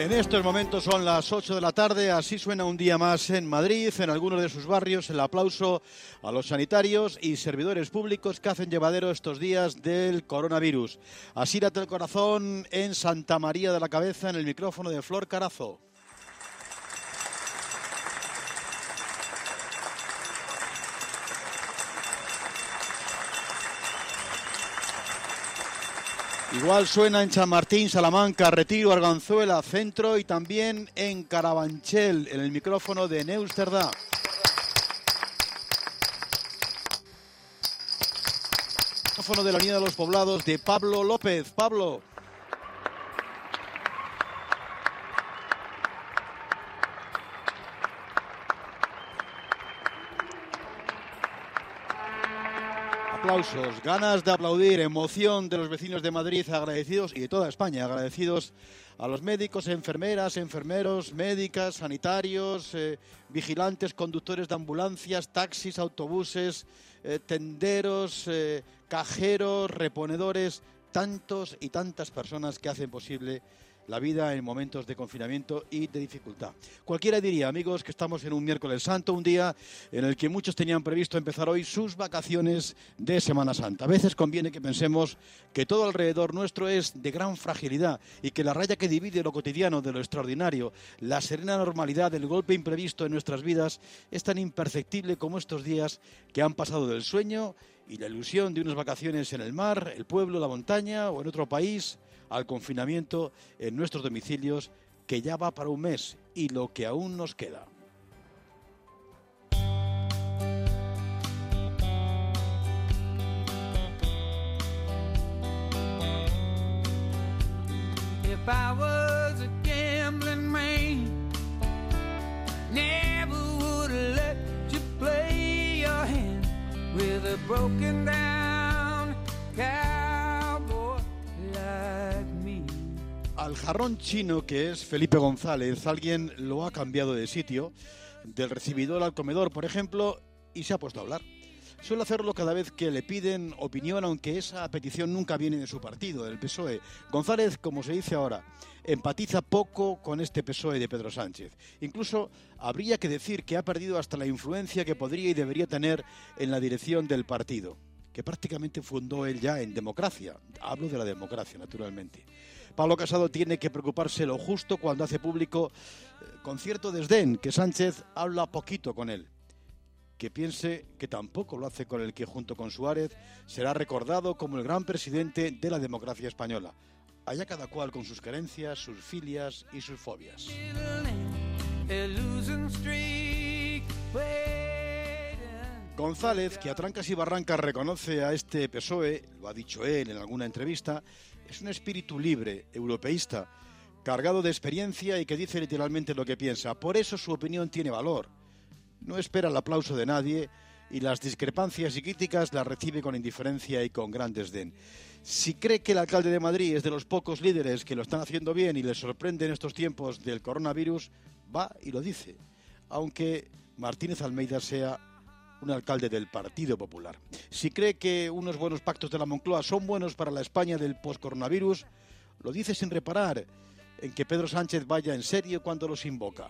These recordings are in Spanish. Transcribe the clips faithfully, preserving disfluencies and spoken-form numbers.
En estos momentos son las ocho de la tarde, así suena un día más en Madrid, en algunos de sus barrios, el aplauso a los sanitarios y servidores públicos que hacen llevadero estos días del coronavirus. Así late el corazón en Santa María de la Cabeza, en el micrófono de Flor Carazo. Igual suena en Chamartín, Salamanca, Retiro, Arganzuela, Centro y también en Carabanchel, en el micrófono de Neusterdá. Micrófono de la Unidad de los Poblados de Pablo López. Pablo. Aplausos, ganas de aplaudir, emoción de los vecinos de Madrid agradecidos y de toda España agradecidos a los médicos, enfermeras, enfermeros, médicas, sanitarios, eh, vigilantes, conductores de ambulancias, taxis, autobuses, eh, tenderos, eh, cajeros, reponedores, tantos y tantas personas que hacen posible la vida en momentos de confinamiento y de dificultad. Cualquiera diría, amigos, que estamos en un miércoles santo, un día en el que muchos tenían previsto empezar hoy sus vacaciones de Semana Santa. A veces conviene que pensemos que todo alrededor nuestro es de gran fragilidad y que la raya que divide lo cotidiano de lo extraordinario, la serena normalidad del golpe imprevisto en nuestras vidas, es tan imperceptible como estos días que han pasado del sueño y la ilusión de unas vacaciones en el mar, el pueblo, la montaña o en otro país, al confinamiento en nuestros domicilios, que ya va para un mes y lo que aún nos queda. If I was a gambling man, never would let you play your hand with a broken down cowboy like me. Al jarrón chino que es Felipe González, alguien lo ha cambiado de sitio, del recibidor al comedor, por ejemplo, y se ha puesto a hablar. Suele hacerlo cada vez que le piden opinión, aunque esa petición nunca viene de su partido, del P S O E. González, como se dice ahora, empatiza poco con este P S O E de Pedro Sánchez. Incluso habría que decir que ha perdido hasta la influencia que podría y debería tener en la dirección del partido, que prácticamente fundó él ya en democracia. Hablo de la democracia, naturalmente. Pablo Casado tiene que preocuparse lo justo cuando hace público, eh, con cierto desdén, que Sánchez habla poquito con él. Que piense que tampoco lo hace con el que, junto con Suárez, será recordado como el gran presidente de la democracia española. Allá cada cual con sus creencias, sus filias y sus fobias. González, que a trancas y barrancas reconoce a este P S O E, lo ha dicho él en alguna entrevista, es un espíritu libre, europeísta, cargado de experiencia y que dice literalmente lo que piensa. Por eso su opinión tiene valor. No espera el aplauso de nadie y las discrepancias y críticas las recibe con indiferencia y con gran desdén. Si cree que el alcalde de Madrid es de los pocos líderes que lo están haciendo bien y les sorprende en estos tiempos del coronavirus, va y lo dice, aunque Martínez Almeida sea un alcalde del Partido Popular. Si cree que unos buenos pactos de la Moncloa son buenos para la España del post-coronavirus, lo dice sin reparar en que Pedro Sánchez vaya en serio cuando los invoca.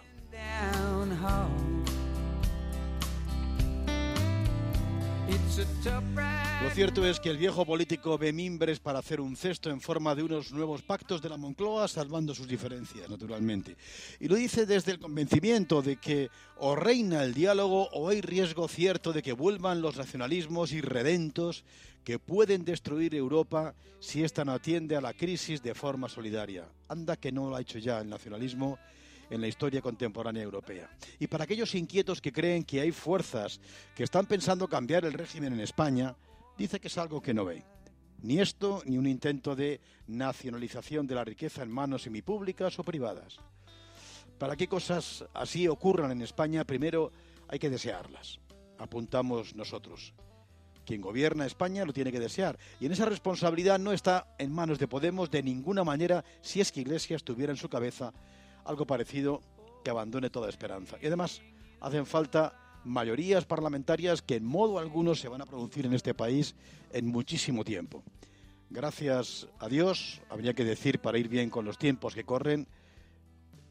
Lo cierto es que el viejo político ve mimbres para hacer un cesto en forma de unos nuevos pactos de la Moncloa, salvando sus diferencias, naturalmente. Y lo dice desde el convencimiento de que o reina el diálogo o hay riesgo cierto de que vuelvan los nacionalismos irredentos que pueden destruir Europa si ésta no atiende a la crisis de forma solidaria. Anda que no lo ha hecho ya el nacionalismo en la historia contemporánea europea. Y para aquellos inquietos que creen que hay fuerzas que están pensando cambiar el régimen en España, dice que es algo que no ve. Ni esto, ni un intento de nacionalización de la riqueza en manos semipúblicas o privadas. Para que cosas así ocurran en España, primero hay que desearlas. Apuntamos nosotros. Quien gobierna España lo tiene que desear. Y en esa responsabilidad no está en manos de Podemos de ninguna manera, si es que Iglesias tuviera en su cabeza algo parecido, que abandone toda esperanza. Y además hacen falta mayorías parlamentarias que en modo alguno se van a producir en este país en muchísimo tiempo. Gracias a Dios, habría que decir, para ir bien con los tiempos que corren,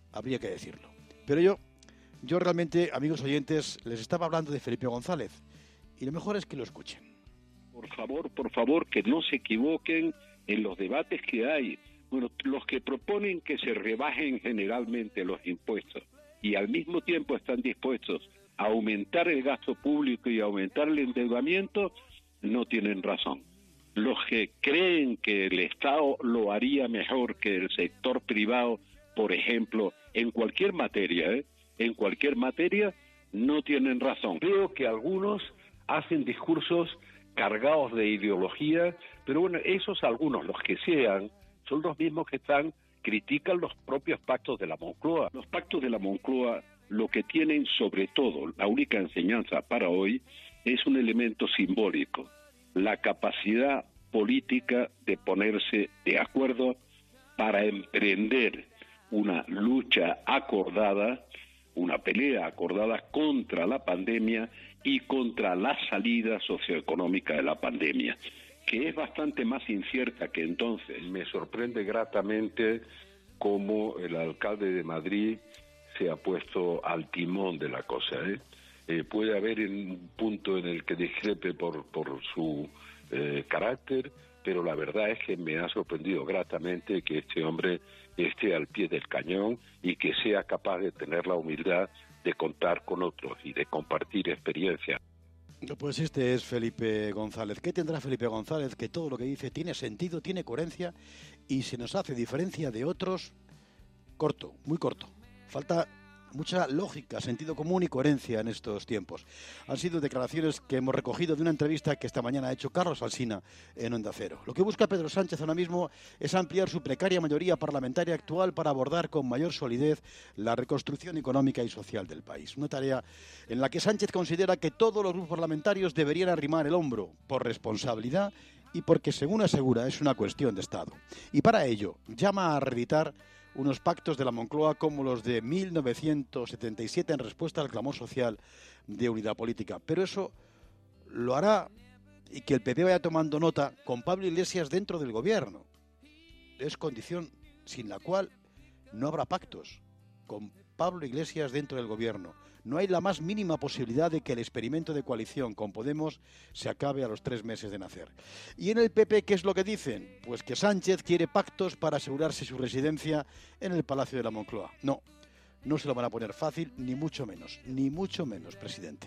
habría que decirlo. Pero yo, yo realmente, amigos oyentes, les estaba hablando de Felipe González, y lo mejor es que lo escuchen. Por favor, por favor, que no se equivoquen en los debates que hay. Bueno, los que proponen que se rebajen generalmente los impuestos y al mismo tiempo están dispuestos a aumentar el gasto público y aumentar el endeudamiento, no tienen razón. Los que creen que el Estado lo haría mejor que el sector privado, por ejemplo, en cualquier materia, ¿eh? en cualquier materia, no tienen razón. Creo que algunos hacen discursos cargados de ideología, pero bueno, esos algunos, los que sean, son los mismos que están, critican los propios pactos de la Moncloa. Los pactos de la Moncloa lo que tienen sobre todo, la única enseñanza para hoy, es un elemento simbólico, la capacidad política de ponerse de acuerdo para emprender una lucha acordada, una pelea acordada contra la pandemia y contra la salida socioeconómica de la pandemia, que es bastante más incierta que entonces. Me sorprende gratamente cómo el alcalde de Madrid se ha puesto al timón de la cosa, ¿eh? Eh, puede haber un punto en el que discrepe por, por su eh, carácter, pero la verdad es que me ha sorprendido gratamente que este hombre esté al pie del cañón y que sea capaz de tener la humildad de contar con otros y de compartir experiencia. Pues este es Felipe González. ¿Qué tendrá Felipe González? Que todo lo que dice tiene sentido, tiene coherencia y se nos hace diferencia de otros corto, muy corto. Falta mucha lógica, sentido común y coherencia en estos tiempos. Han sido declaraciones que hemos recogido de una entrevista que esta mañana ha hecho Carlos Alsina en Onda Cero. Lo que busca Pedro Sánchez ahora mismo es ampliar su precaria mayoría parlamentaria actual para abordar con mayor solidez la reconstrucción económica y social del país. Una tarea en la que Sánchez considera que todos los grupos parlamentarios deberían arrimar el hombro por responsabilidad y porque, según asegura, es una cuestión de Estado. Y para ello llama a reeditar unos pactos de la Moncloa como los de mil novecientos setenta y siete en respuesta al clamor social de unidad política. Pero eso lo hará, y que el P P vaya tomando nota, con Pablo Iglesias dentro del gobierno. Es condición sin la cual no habrá pactos. Con Pablo Iglesias dentro del gobierno no hay la más mínima posibilidad de que el experimento de coalición con Podemos se acabe a los tres meses de nacer. ¿Y en el P P qué es lo que dicen? Pues que Sánchez quiere pactos para asegurarse su residencia en el Palacio de la Moncloa. No, no se lo van a poner fácil, ni mucho menos, ni mucho menos, presidente.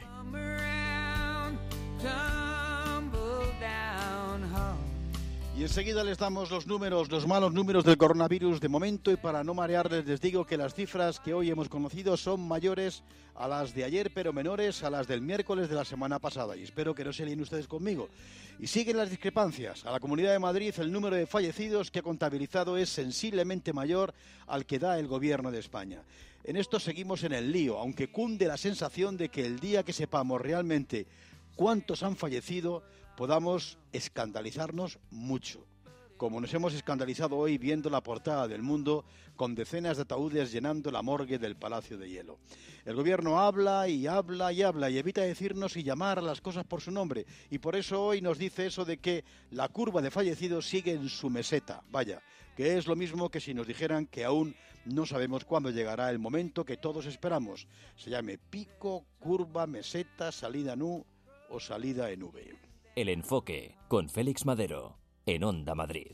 Y enseguida les damos los números, los malos números del coronavirus de momento, y para no marearles les digo que las cifras que hoy hemos conocido son mayores a las de ayer, pero menores a las del miércoles de la semana pasada, y espero que no se líen ustedes conmigo. Y siguen las discrepancias. A la Comunidad de Madrid el número de fallecidos que ha contabilizado es sensiblemente mayor al que da el Gobierno de España. En esto seguimos en el lío, aunque cunde la sensación de que el día que sepamos realmente cuántos han fallecido, podamos escandalizarnos mucho, como nos hemos escandalizado hoy viendo la portada del Mundo con decenas de ataúdes llenando la morgue del Palacio de Hielo. El gobierno habla y habla y habla y evita decirnos y llamar a las cosas por su nombre, y por eso hoy nos dice eso de que la curva de fallecidos sigue en su meseta. Vaya, que es lo mismo que si nos dijeran que aún no sabemos cuándo llegará el momento que todos esperamos. Se llame pico, curva, meseta, salida en U o salida en V. El Enfoque, con Félix Madero, en Onda Madrid.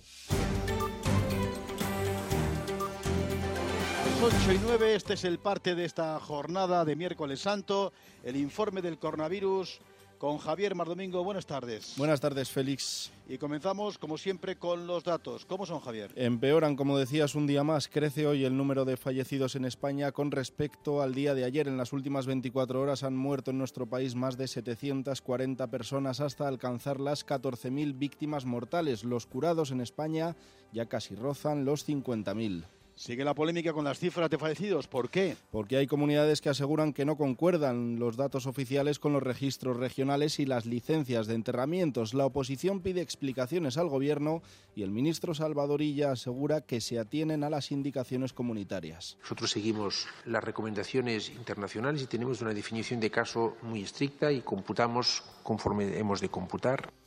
ocho y nueve, este es el parte de esta jornada de miércoles santo, el informe del coronavirus con Javier Mardomingo. Buenas tardes. Buenas tardes, Félix. Y comenzamos, como siempre, con los datos. ¿Cómo son, Javier? Empeoran, como decías, un día más. Crece hoy el número de fallecidos en España con respecto al día de ayer. En las últimas veinticuatro horas han muerto en nuestro país más de setecientas cuarenta personas hasta alcanzar las catorce mil víctimas mortales. Los curados en España ya casi rozan los cincuenta mil. Sigue la polémica con las cifras de fallecidos. ¿Por qué? Porque hay comunidades que aseguran que no concuerdan los datos oficiales con los registros regionales y las licencias de enterramientos. La oposición pide explicaciones al gobierno y el ministro Salvador Illa asegura que se atienen a las indicaciones comunitarias. Nosotros seguimos las recomendaciones internacionales y tenemos una definición de caso muy estricta y computamos conforme hemos de computar.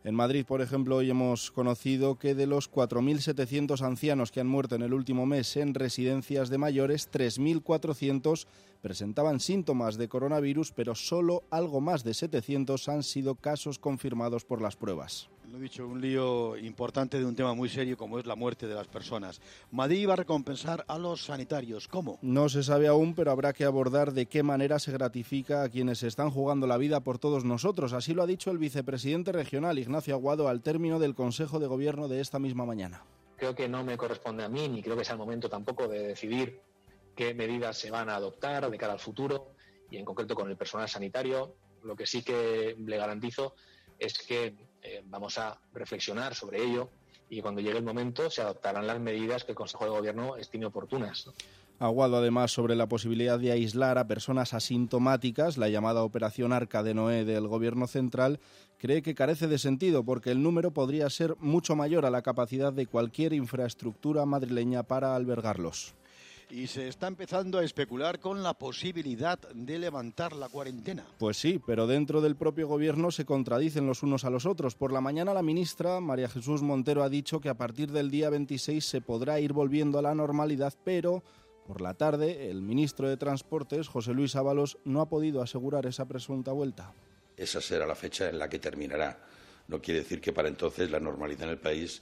En Madrid, por ejemplo, hoy hemos conocido que de los cuatro mil setecientos ancianos que han muerto en el último mes en residencias de mayores, tres mil cuatrocientos presentaban síntomas de coronavirus, pero solo algo más de setecientos han sido casos confirmados por las pruebas. Lo he dicho, un lío importante de un tema muy serio como es la muerte de las personas. Madrid va a recompensar a los sanitarios. ¿Cómo? No se sabe aún, pero habrá que abordar de qué manera se gratifica a quienes están jugando la vida por todos nosotros. Así lo ha dicho el vicepresidente regional, Ignacio Aguado, al término del Consejo de Gobierno de esta misma mañana. Creo que no me corresponde a mí, ni creo que sea el momento tampoco de decidir qué medidas se van a adoptar de cara al futuro, y en concreto con el personal sanitario. Lo que sí que le garantizo es que eh, vamos a reflexionar sobre ello y cuando llegue el momento se adoptarán las medidas que el Consejo de Gobierno estime oportunas, ¿no? Aguado, además, sobre la posibilidad de aislar a personas asintomáticas, la llamada Operación Arca de Noé del Gobierno central, cree que carece de sentido porque el número podría ser mucho mayor a la capacidad de cualquier infraestructura madrileña para albergarlos. Y se está empezando a especular con la posibilidad de levantar la cuarentena. Pues sí, pero dentro del propio gobierno se contradicen los unos a los otros. Por la mañana la ministra María Jesús Montero ha dicho que a partir del día veintiséis se podrá ir volviendo a la normalidad, pero por la tarde el ministro de Transportes, José Luis Ábalos, no ha podido asegurar esa presunta vuelta. Esa será la fecha en la que terminará. No quiere decir que para entonces la normalidad en el país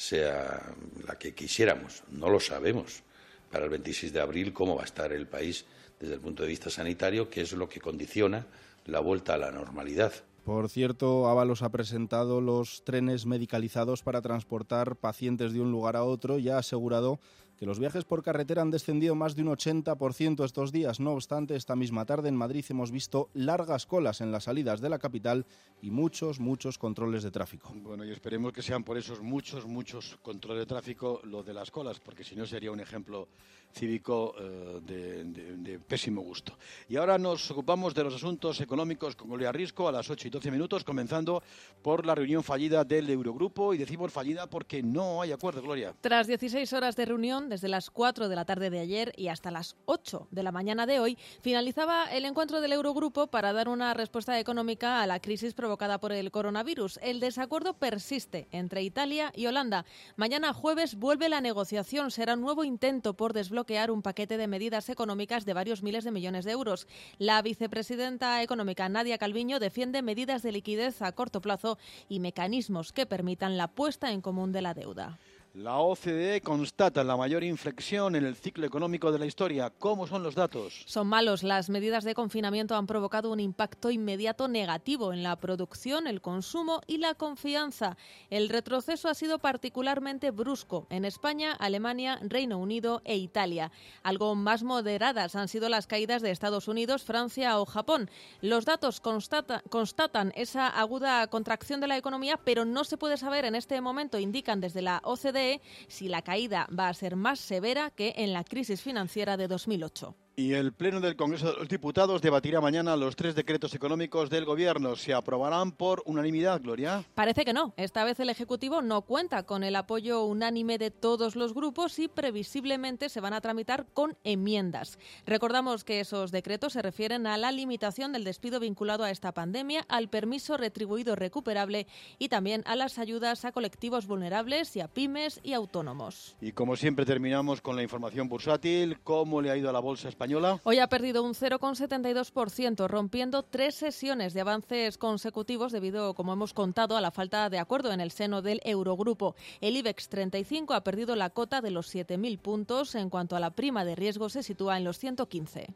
sea la que quisiéramos. No lo sabemos. Para el veintiséis de abril, cómo va a estar el país desde el punto de vista sanitario, que es lo que condiciona la vuelta a la normalidad. Por cierto, Ábalos ha presentado los trenes medicalizados para transportar pacientes de un lugar a otro y ha asegurado que los viajes por carretera han descendido más de un ochenta por ciento estos días. No obstante, esta misma tarde en Madrid hemos visto largas colas en las salidas de la capital y muchos, muchos controles de tráfico. Bueno, y esperemos que sean por esos muchos, muchos controles de tráfico lo de las colas, porque si no sería un ejemplo cívico eh, de, de, de pésimo gusto. Y ahora nos ocupamos de los asuntos económicos con Gloria Risco a las ocho y doce minutos, comenzando por la reunión fallida del Eurogrupo, y decimos fallida porque no hay acuerdo, Gloria. Tras dieciséis horas de reunión, desde las cuatro de la tarde de ayer y hasta las ocho de la mañana de hoy, finalizaba el encuentro del Eurogrupo para dar una respuesta económica a la crisis provocada por el coronavirus. El desacuerdo persiste entre Italia y Holanda. Mañana jueves vuelve la negociación. Será un nuevo intento por desbloquear un paquete de medidas económicas de varios miles de millones de euros. La vicepresidenta económica Nadia Calviño defiende medidas de liquidez a corto plazo y mecanismos que permitan la puesta en común de la deuda. La O C D E constata la mayor inflexión en el ciclo económico de la historia. ¿Cómo son los datos? Son malos. Las medidas de confinamiento han provocado un impacto inmediato negativo en la producción, el consumo y la confianza. El retroceso ha sido particularmente brusco en España, Alemania, Reino Unido e Italia. Algo más moderadas han sido las caídas de Estados Unidos, Francia o Japón. Los datos constata, constatan esa aguda contracción de la economía, pero no se puede saber en este momento, indican desde la O C D E, si la caída va a ser más severa que en la crisis financiera de dos mil ocho. Y el Pleno del Congreso de los Diputados debatirá mañana los tres decretos económicos del Gobierno. ¿Se aprobarán por unanimidad, Gloria? Parece que no. Esta vez el Ejecutivo no cuenta con el apoyo unánime de todos los grupos y previsiblemente se van a tramitar con enmiendas. Recordamos que esos decretos se refieren a la limitación del despido vinculado a esta pandemia, al permiso retribuido recuperable y también a las ayudas a colectivos vulnerables y a pymes y autónomos. Y como siempre terminamos con la información bursátil. ¿Cómo le ha ido a la bolsa española? Hoy ha perdido un cero coma setenta y dos por ciento, rompiendo tres sesiones de avances consecutivos debido, como hemos contado, a la falta de acuerdo en el seno del Eurogrupo. El IBEX treinta y cinco ha perdido la cota de los siete mil puntos. En cuanto a la prima de riesgo, se sitúa en los ciento quince.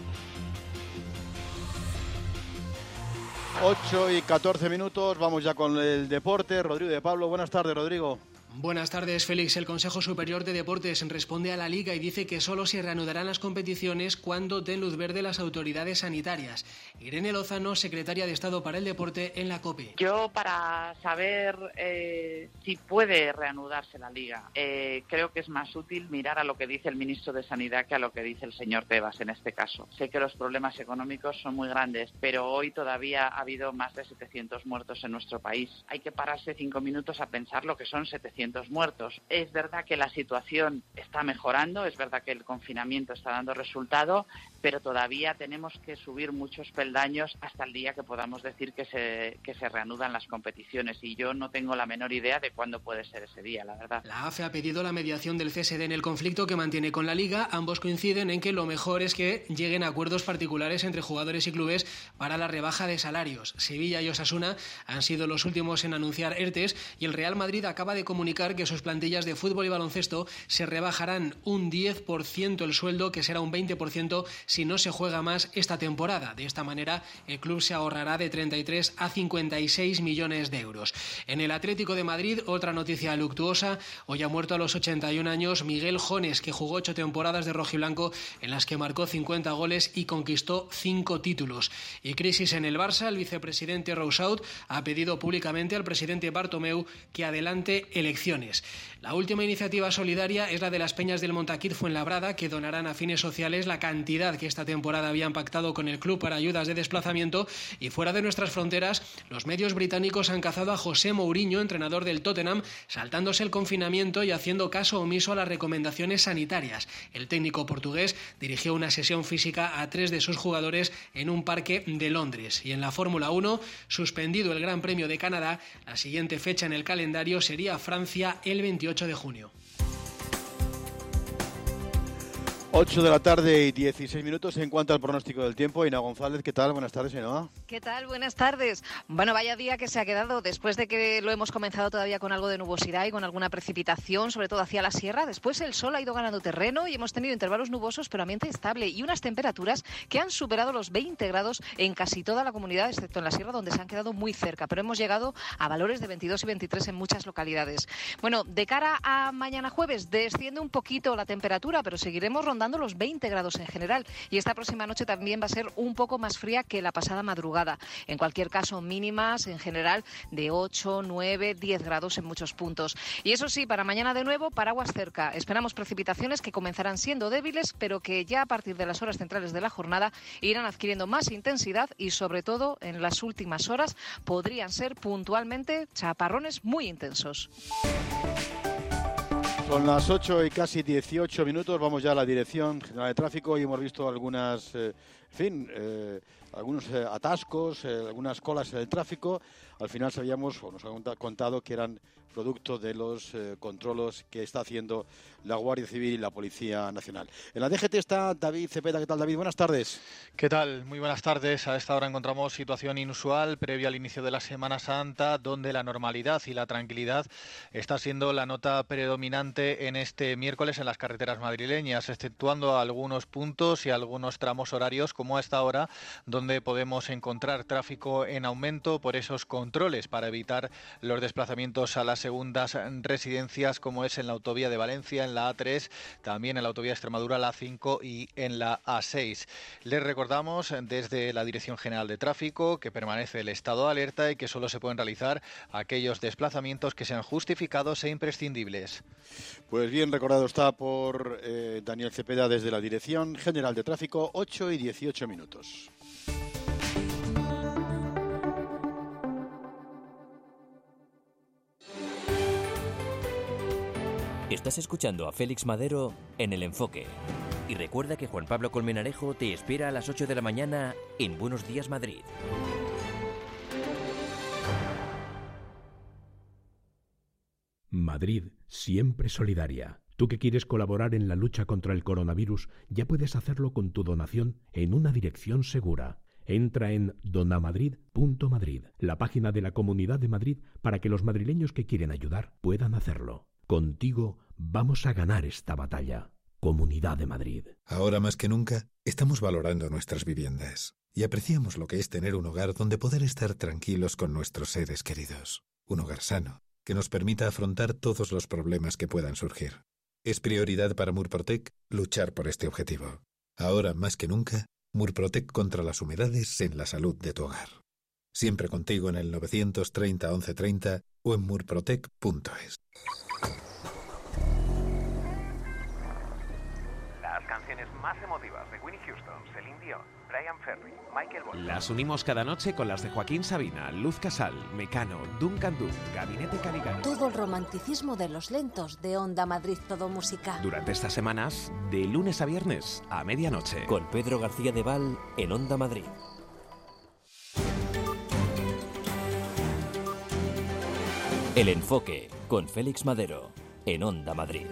ocho y catorce minutos, vamos ya con el deporte. Rodrigo de Pablo, buenas tardes, Rodrigo. Buenas tardes, Félix. El Consejo Superior de Deportes responde a la Liga y dice que solo se reanudarán las competiciones cuando den luz verde las autoridades sanitarias. Irene Lozano, secretaria de Estado para el Deporte en la COPE. Yo, para saber eh, si puede reanudarse la Liga, eh, creo que es más útil mirar a lo que dice el ministro de Sanidad que a lo que dice el señor Tebas en este caso. Sé que los problemas económicos son muy grandes, pero hoy todavía ha habido más de setecientos muertos en nuestro país. Hay que pararse cinco minutos a pensar lo que son setecientos doscientos muertos. Es verdad que la situación está mejorando, es verdad que el confinamiento está dando resultado, pero todavía tenemos que subir muchos peldaños hasta el día que podamos decir que se, que se reanudan las competiciones, y yo no tengo la menor idea de cuándo puede ser ese día, la verdad. La A F E ha pedido la mediación del C S D en el conflicto que mantiene con la Liga. Ambos coinciden en que lo mejor es que lleguen a acuerdos particulares entre jugadores y clubes para la rebaja de salarios. Sevilla y Osasuna han sido los últimos en anunciar ERTES, y el Real Madrid acaba de comunicar que sus plantillas de fútbol y baloncesto se rebajarán un diez por ciento el sueldo, que será un veinte por ciento si no se juega más esta temporada. De esta manera, el club se ahorrará de treinta y tres a cincuenta y seis millones de euros. En el Atlético de Madrid, otra noticia luctuosa. Hoy ha muerto a los ochenta y un años Miguel Jones, que jugó ocho temporadas de rojiblanco en las que marcó cincuenta goles y conquistó cinco títulos. Y crisis en el Barça. El vicepresidente Roussaut ha pedido públicamente al presidente Bartomeu que adelante elecciones. La última iniciativa solidaria es la de las Peñas del Montaquit Fuenlabrada, que donarán a fines sociales la cantidad que esta temporada habían pactado con el club para ayudas de desplazamiento. Y fuera de nuestras fronteras, los medios británicos han cazado a José Mourinho, entrenador del Tottenham, saltándose el confinamiento y haciendo caso omiso a las recomendaciones sanitarias. El técnico portugués dirigió una sesión física a tres de sus jugadores en un parque de Londres. Y en la Fórmula uno, suspendido el Gran Premio de Canadá, la siguiente fecha en el calendario sería Francia el veintiocho de junio. ocho de la tarde y dieciséis minutos. En cuanto al pronóstico del tiempo, Ina González, ¿qué tal? Buenas tardes, Ina. ¿Qué tal? Buenas tardes. Bueno, vaya día que se ha quedado después de que lo hemos comenzado todavía con algo de nubosidad y con alguna precipitación, sobre todo hacia la sierra. Después el sol ha ido ganando terreno y hemos tenido intervalos nubosos, pero ambiente estable y unas temperaturas que han superado los veinte grados en casi toda la comunidad, excepto en la sierra, donde se han quedado muy cerca. Pero hemos llegado a valores de veintidós y veintitrés en muchas localidades. Bueno, de cara a mañana jueves, desciende un poquito la temperatura, pero seguiremos rondando los veinte grados en general, y esta próxima noche también va a ser un poco más fría que la pasada madrugada. En cualquier caso, mínimas en general de ocho, nueve, diez grados en muchos puntos. Y eso sí, para mañana de nuevo, paraguas cerca. Esperamos precipitaciones que comenzarán siendo débiles, pero que ya a partir de las horas centrales de la jornada irán adquiriendo más intensidad, y sobre todo en las últimas horas podrían ser puntualmente chaparrones muy intensos. Son las ocho y casi dieciocho minutos, vamos ya a la Dirección General de Tráfico y hemos visto algunas, eh, en fin, eh, algunos eh, atascos, eh, algunas colas en el tráfico. Al final sabíamos, o nos han contado, que eran producto de los eh, controles que está haciendo la Guardia Civil y la Policía Nacional. En la D G T está David Cepeda. ¿Qué tal, David? Buenas tardes. ¿Qué tal? Muy buenas tardes. A esta hora encontramos situación inusual previa al inicio de la Semana Santa, donde la normalidad y la tranquilidad está siendo la nota predominante en este miércoles en las carreteras madrileñas, exceptuando algunos puntos y algunos tramos horarios, como a esta hora, donde podemos encontrar tráfico en aumento por esos controles para evitar los desplazamientos a las segundas residencias, como es en la autovía de Valencia, en la A tres, también en la autovía de Extremadura, la A cinco y en la A seis. Les recordamos desde la Dirección General de Tráfico que permanece el estado de alerta y que solo se pueden realizar aquellos desplazamientos que sean justificados e imprescindibles. Pues bien recordado está por eh, Daniel Cepeda desde la Dirección General de Tráfico, ocho y dieciocho minutos. Estás escuchando a Félix Madero en El Enfoque. Y recuerda que Juan Pablo Colmenarejo te espera a las ocho de la mañana en Buenos Días Madrid. Madrid, siempre solidaria. Tú que quieres colaborar en la lucha contra el coronavirus, ya puedes hacerlo con tu donación en una dirección segura. Entra en donamadrid punto madrid, la página de la Comunidad de Madrid, para que los madrileños que quieren ayudar puedan hacerlo. Contigo vamos a ganar esta batalla. Comunidad de Madrid. Ahora más que nunca, estamos valorando nuestras viviendas y apreciamos lo que es tener un hogar donde poder estar tranquilos con nuestros seres queridos. Un hogar sano, que nos permita afrontar todos los problemas que puedan surgir. Es prioridad para Murprotec luchar por este objetivo. Ahora más que nunca, Murprotec contra las humedades en la salud de tu hogar. Siempre contigo en el novecientos treinta once treinta o en murprotec punto es. canciones más emotivas de Whitney Houston, Celine Dion, Brian Ferry, Michael Bolton. Las unimos cada noche con las de Joaquín Sabina, Luz Casal, Mecano, Duncan Du, Gabinete Caligari. Todo el romanticismo de los lentos de Onda Madrid Todo Música. Durante estas semanas, de lunes a viernes a medianoche. Con Pedro García de Val en Onda Madrid. El Enfoque, con Félix Madero, en Onda Madrid.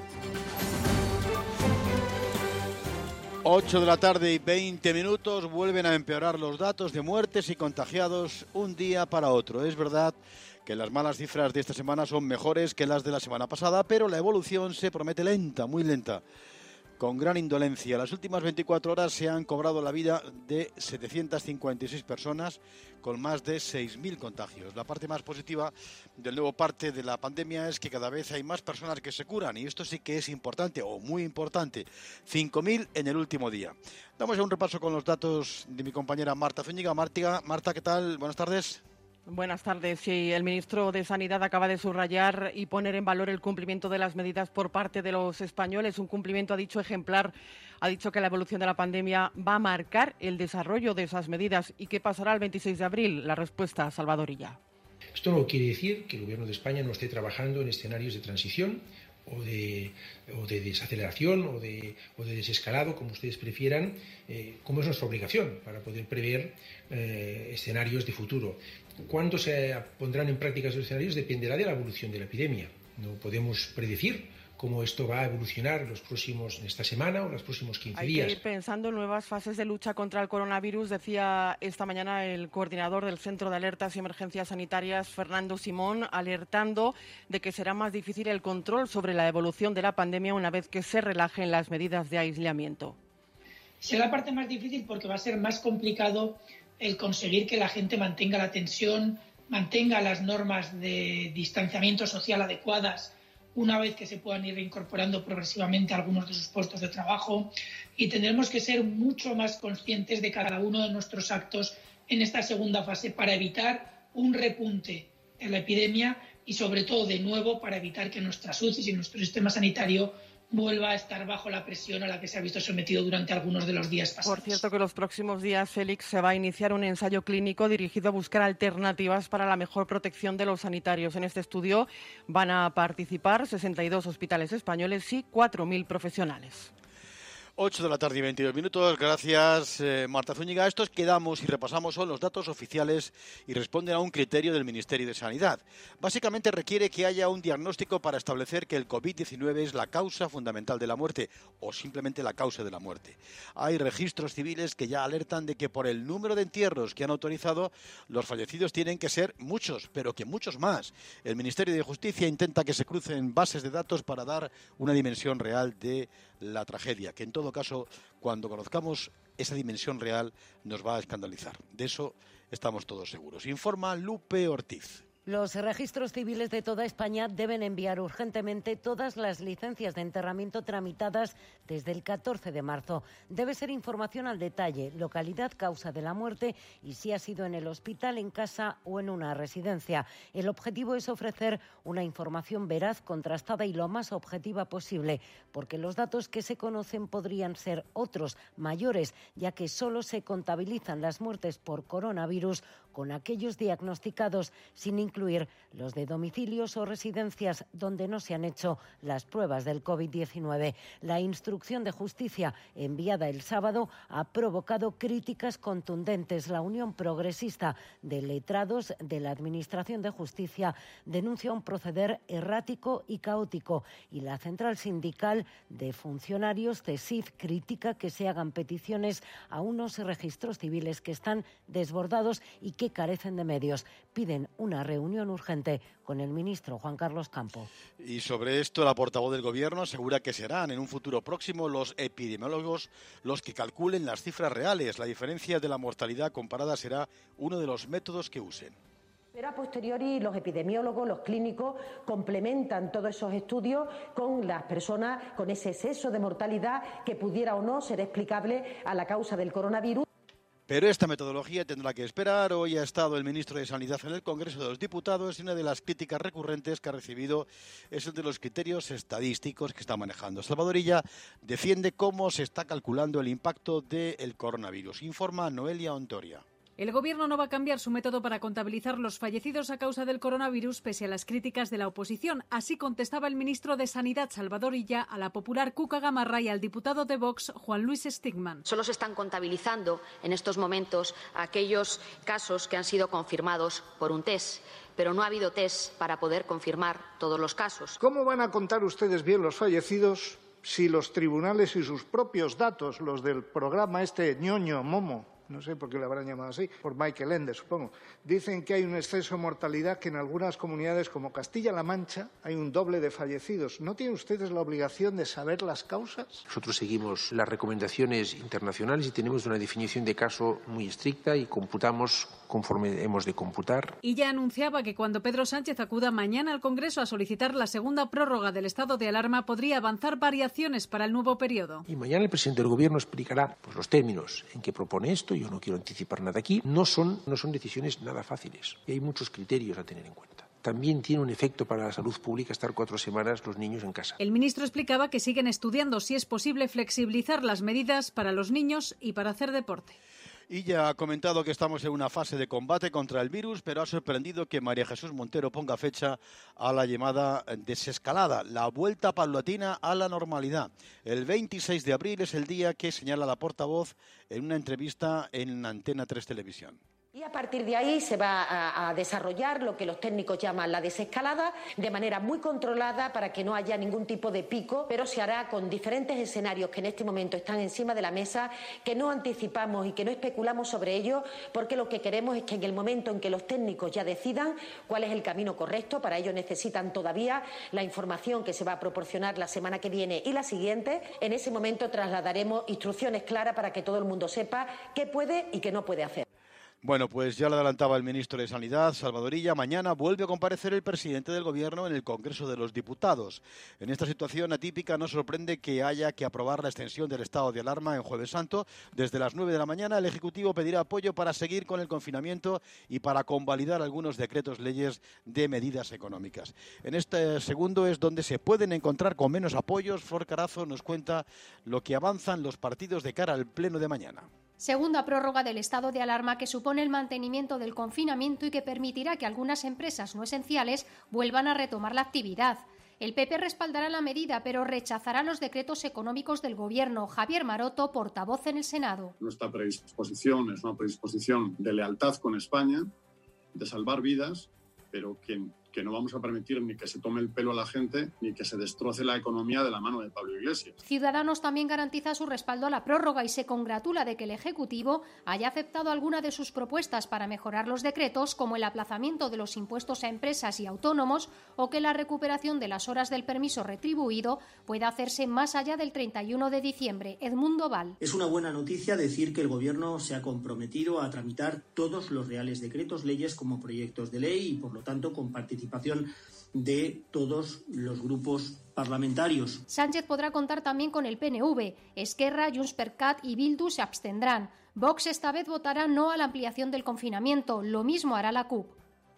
ocho de la tarde y veinte minutos, vuelven a empeorar los datos de muertes y contagiados un día para otro. Es verdad que las malas cifras de esta semana son mejores que las de la semana pasada, pero la evolución se promete lenta, muy lenta, con gran indolencia. Las últimas veinticuatro horas se han cobrado la vida de setecientas cincuenta y seis personas, con más de seis mil contagios. La parte más positiva del nuevo parte de la pandemia es que cada vez hay más personas que se curan, y esto sí que es importante, o muy importante. cinco mil en el último día. Damos ya un repaso con los datos de mi compañera Marta Zúñiga. Marta, Marta, ¿qué tal? Buenas tardes. Buenas tardes. Sí, el ministro de Sanidad acaba de subrayar y poner en valor el cumplimiento de las medidas por parte de los españoles. Un cumplimiento, ha dicho, ejemplar. Ha dicho que la evolución de la pandemia va a marcar el desarrollo de esas medidas. ¿Y qué pasará el veintiséis de abril? La respuesta, Salvadorilla. Esto no quiere decir que el Gobierno de España no esté trabajando en escenarios de transición o de, o de desaceleración o de, o de desescalado, como ustedes prefieran, eh, como es nuestra obligación para poder prever eh, escenarios de futuro. ¿Cuándo se pondrán en práctica esos escenarios? Dependerá de la evolución de la epidemia. No podemos predecir cómo esto va a evolucionar en los próximos, en esta semana o en los próximos quince días. Hay que ir pensando en nuevas fases de lucha contra el coronavirus, decía esta mañana el coordinador del Centro de Alertas y Emergencias Sanitarias, Fernando Simón, alertando de que será más difícil el control sobre la evolución de la pandemia una vez que se relajen las medidas de aislamiento. Será la parte más difícil porque va a ser más complicado el conseguir que la gente mantenga la tensión, mantenga las normas de distanciamiento social adecuadas una vez que se puedan ir reincorporando progresivamente a algunos de sus puestos de trabajo, y tendremos que ser mucho más conscientes de cada uno de nuestros actos en esta segunda fase para evitar un repunte de la epidemia y, sobre todo, de nuevo, para evitar que nuestras U C I y nuestro sistema sanitario vuelva a estar bajo la presión a la que se ha visto sometido durante algunos de los días pasados. Por cierto, que los próximos días, Félix, se va a iniciar un ensayo clínico dirigido a buscar alternativas para la mejor protección de los sanitarios. En este estudio van a participar sesenta y dos hospitales españoles y cuatro mil profesionales. ocho de la tarde y veintidós minutos. Gracias, eh, Marta Zúñiga. Estos que damos y repasamos son los datos oficiales y responden a un criterio del Ministerio de Sanidad. Básicamente requiere que haya un diagnóstico para establecer que el COVID diecinueve es la causa fundamental de la muerte o simplemente la causa de la muerte. Hay registros civiles que ya alertan de que por el número de entierros que han autorizado, los fallecidos tienen que ser muchos, pero que muchos más. El Ministerio de Justicia intenta que se crucen bases de datos para dar una dimensión real de la tragedia, que en todo caso, cuando conozcamos esa dimensión real, nos va a escandalizar. De eso estamos todos seguros. Informa Lupe Ortiz. Los registros civiles de toda España deben enviar urgentemente todas las licencias de enterramiento tramitadas desde el catorce de marzo. Debe ser información al detalle, localidad, causa de la muerte y si ha sido en el hospital, en casa o en una residencia. El objetivo es ofrecer una información veraz, contrastada y lo más objetiva posible, porque los datos que se conocen podrían ser otros, mayores, ya que solo se contabilizan las muertes por coronavirus con aquellos diagnosticados, sin incluir los de domicilios o residencias donde no se han hecho las pruebas del COVID diecinueve. La instrucción de justicia enviada el sábado ha provocado críticas contundentes. La Unión Progresista de Letrados de la Administración de Justicia denuncia un proceder errático y caótico, y la Central Sindical de Funcionarios, CESIF, critica que se hagan peticiones a unos registros civiles que están desbordados y que carecen de medios. Piden una reunión urgente con el ministro Juan Carlos Campo. Y sobre esto, la portavoz del Gobierno asegura que serán en un futuro próximo los epidemiólogos los que calculen las cifras reales. La diferencia de la mortalidad comparada será uno de los métodos que usen. Pero a posteriori los epidemiólogos, los clínicos, complementan todos esos estudios con las personas con ese exceso de mortalidad que pudiera o no ser explicable a la causa del coronavirus. Pero esta metodología tendrá que esperar. Hoy ha estado el ministro de Sanidad en el Congreso de los Diputados y una de las críticas recurrentes que ha recibido es el de los criterios estadísticos que está manejando. Salvador Illa defiende cómo se está calculando el impacto del coronavirus. Informa Noelia Ontoria. El Gobierno no va a cambiar su método para contabilizar los fallecidos a causa del coronavirus pese a las críticas de la oposición. Así contestaba el ministro de Sanidad, Salvador Illa, a la popular Cuca Gamarra y al diputado de Vox, Juan Luis Stigman. Solo se están contabilizando en estos momentos aquellos casos que han sido confirmados por un test, pero no ha habido test para poder confirmar todos los casos. ¿Cómo van a contar ustedes bien los fallecidos si los tribunales y sus propios datos, los del programa este ñoño Momo, no sé por qué le habrán llamado así, por Michael Ende, supongo, dicen que hay un exceso de mortalidad, que en algunas comunidades como Castilla-La Mancha hay un doble de fallecidos? ¿No tienen ustedes la obligación de saber las causas? Nosotros seguimos las recomendaciones internacionales y tenemos una definición de caso muy estricta y computamos conforme hemos de computar. Y ya anunciaba que cuando Pedro Sánchez acuda mañana al Congreso a solicitar la segunda prórroga del estado de alarma, podría avanzar variaciones para el nuevo periodo. Y mañana el presidente del Gobierno explicará pues, los términos en que propone esto. Yo no quiero anticipar nada aquí. No son, no son decisiones nada fáciles y hay muchos criterios a tener en cuenta. También tiene un efecto para la salud pública estar cuatro semanas los niños en casa. El ministro explicaba que siguen estudiando si es posible flexibilizar las medidas para los niños y para hacer deporte. Y ya ha comentado que estamos en una fase de combate contra el virus, pero ha sorprendido que María Jesús Montero ponga fecha a la llamada desescalada, la vuelta paulatina a la normalidad. El veintiséis de abril es el día que señala la portavoz en una entrevista en Antena tres Televisión. Y a partir de ahí se va a, a desarrollar lo que los técnicos llaman la desescalada de manera muy controlada para que no haya ningún tipo de pico, pero se hará con diferentes escenarios que en este momento están encima de la mesa, que no anticipamos y que no especulamos sobre ello, porque lo que queremos es que en el momento en que los técnicos ya decidan cuál es el camino correcto, para ello necesitan todavía la información que se va a proporcionar la semana que viene y la siguiente, en ese momento trasladaremos instrucciones claras para que todo el mundo sepa qué puede y qué no puede hacer. Bueno, pues ya lo adelantaba el ministro de Sanidad, Salvador Illa. Mañana vuelve a comparecer el presidente del Gobierno en el Congreso de los Diputados. En esta situación atípica no sorprende que haya que aprobar la extensión del estado de alarma en Jueves Santo. Desde las nueve de la mañana el Ejecutivo pedirá apoyo para seguir con el confinamiento y para convalidar algunos decretos leyes de medidas económicas. En este segundo es donde se pueden encontrar con menos apoyos. Flor Carazo nos cuenta lo que avanzan los partidos de cara al pleno de mañana. Segunda prórroga del estado de alarma que supone el mantenimiento del confinamiento y que permitirá que algunas empresas no esenciales vuelvan a retomar la actividad. El P P respaldará la medida, pero rechazará los decretos económicos del Gobierno. Javier Maroto, portavoz en el Senado. Nuestra predisposición es una predisposición de lealtad con España, de salvar vidas, pero que, que no vamos a permitir ni que se tome el pelo a la gente ni que se destroce la economía de la mano de Pablo Iglesias. Ciudadanos también garantiza su respaldo a la prórroga y se congratula de que el Ejecutivo haya aceptado alguna de sus propuestas para mejorar los decretos, como el aplazamiento de los impuestos a empresas y autónomos o que la recuperación de las horas del permiso retribuido pueda hacerse más allá del treinta y uno de diciembre. Edmundo Val. Es una buena noticia decir que el Gobierno se ha comprometido a tramitar todos los reales decretos leyes como proyectos de ley y, por lo tanto, con participación de todos los grupos parlamentarios. Sánchez podrá contar también con el P N V. Esquerra, Junts per Cat y Bildu se abstendrán. Vox esta vez votará no a la ampliación del confinamiento. Lo mismo hará la C U P.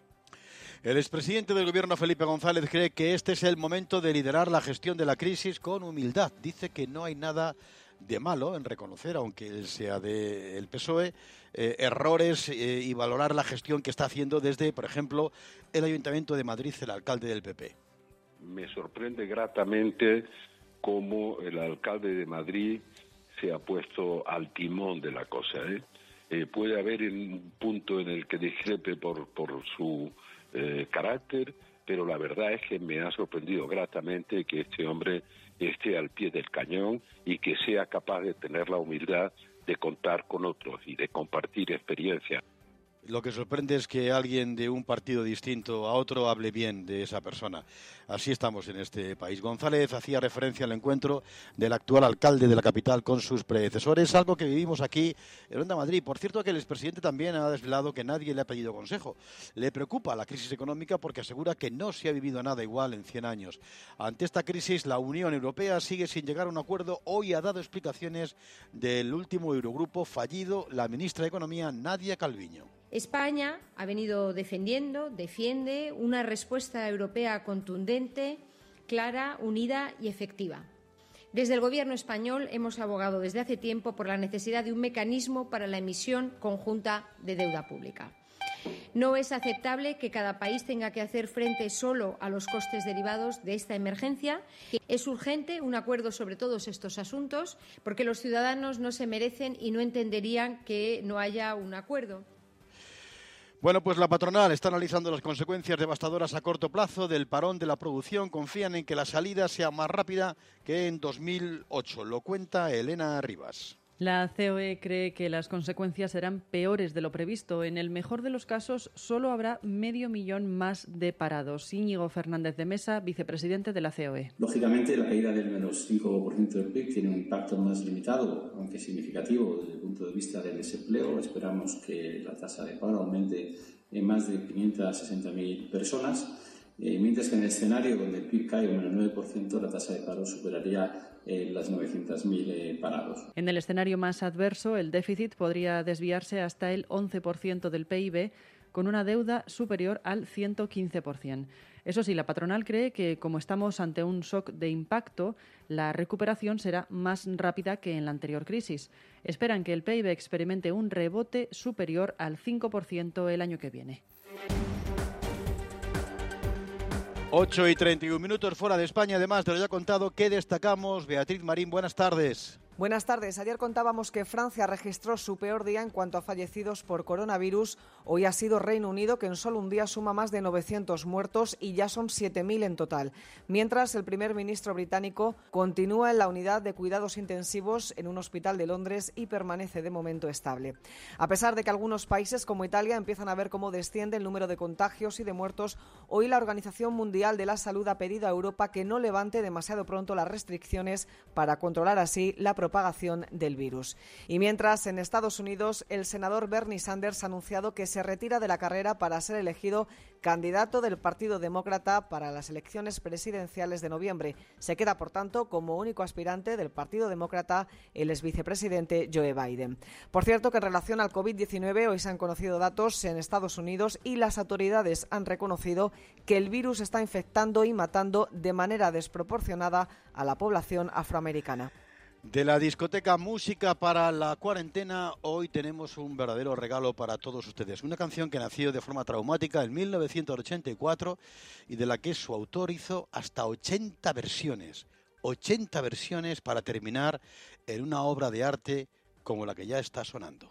El expresidente del Gobierno, Felipe González, cree que este es el momento de liderar la gestión de la crisis con humildad. Dice que no hay nada de malo en reconocer, aunque él sea del P S O E, eh, errores eh, y valorar la gestión que está haciendo desde, por ejemplo, el Ayuntamiento de Madrid, el alcalde del P P. Me sorprende gratamente cómo el alcalde de Madrid se ha puesto al timón de la cosa. ¿eh? Eh, puede haber un punto en el que discrepe por, por su eh, carácter, pero la verdad es que me ha sorprendido gratamente que este hombre esté al pie del cañón y que sea capaz de tener la humildad de contar con otros y de compartir experiencia. Lo que sorprende es que alguien de un partido distinto a otro hable bien de esa persona. Así estamos en este país. González hacía referencia al encuentro del actual alcalde de la capital con sus predecesores, algo que vivimos aquí en Onda Madrid. Por cierto, que el expresidente también ha desvelado que nadie le ha pedido consejo. Le preocupa la crisis económica porque asegura que no se ha vivido nada igual en cien años. Ante esta crisis, la Unión Europea sigue sin llegar a un acuerdo. Hoy ha dado explicaciones del último Eurogrupo fallido la ministra de Economía, Nadia Calviño. España ha venido defendiendo, defiende una respuesta europea contundente, clara, unida y efectiva. Desde el Gobierno español hemos abogado desde hace tiempo por la necesidad de un mecanismo para la emisión conjunta de deuda pública. No es aceptable que cada país tenga que hacer frente solo a los costes derivados de esta emergencia. Es urgente un acuerdo sobre todos estos asuntos porque los ciudadanos no se merecen y no entenderían que no haya un acuerdo. Bueno, pues la patronal está analizando las consecuencias devastadoras a corto plazo del parón de la producción. Confían en que la salida sea más rápida que en dos mil ocho. Lo cuenta Elena Rivas. La C O E cree que las consecuencias serán peores de lo previsto. En el mejor de los casos, solo habrá medio millón más de parados. Íñigo Fernández de Mesa, vicepresidente de la C O E. Lógicamente, la caída del menos cinco por ciento del P I B tiene un impacto más limitado, aunque significativo, desde el punto de vista del desempleo. Esperamos que la tasa de paro aumente en más de quinientas sesenta mil personas, eh, mientras que en el escenario donde el P I B cae un menos nueve por ciento, la tasa de paro superaría eh, las novecientos mil eh, parados. En el escenario más adverso, el déficit podría desviarse hasta el once por ciento del P I B, con una deuda superior al ciento quince por ciento. Eso sí, la patronal cree que, como estamos ante un shock de impacto, la recuperación será más rápida que en la anterior crisis. Esperan que el P I B experimente un rebote superior al cinco por ciento el año que viene. ocho y treinta y un minutos fuera de España. Además de lo ya contado, ¿qué destacamos? Beatriz Marín, buenas tardes. Buenas tardes. Ayer contábamos que Francia registró su peor día en cuanto a fallecidos por coronavirus. Hoy ha sido Reino Unido, que en solo un día suma más de novecientos muertos y ya son siete mil en total. Mientras, el primer ministro británico continúa en la unidad de cuidados intensivos en un hospital de Londres y permanece de momento estable. A pesar de que algunos países como Italia empiezan a ver cómo desciende el número de contagios y de muertos, hoy la Organización Mundial de la Salud ha pedido a Europa que no levante demasiado pronto las restricciones para controlar así la propagación del virus. Y mientras, en Estados Unidos, el senador Bernie Sanders ha anunciado que se retira de la carrera para ser elegido candidato del Partido Demócrata para las elecciones presidenciales de noviembre. Se queda, por tanto, como único aspirante del Partido Demócrata el exvicepresidente Joe Biden. Por cierto, que en relación al COVID diecinueve, hoy se han conocido datos en Estados Unidos y las autoridades han reconocido que el virus está infectando y matando de manera desproporcionada a la población afroamericana. De la discoteca Música para la Cuarentena, hoy tenemos un verdadero regalo para todos ustedes. Una canción que nació de forma traumática en mil novecientos ochenta y cuatro y de la que su autor hizo hasta ochenta versiones. ochenta versiones para terminar en una obra de arte como la que ya está sonando.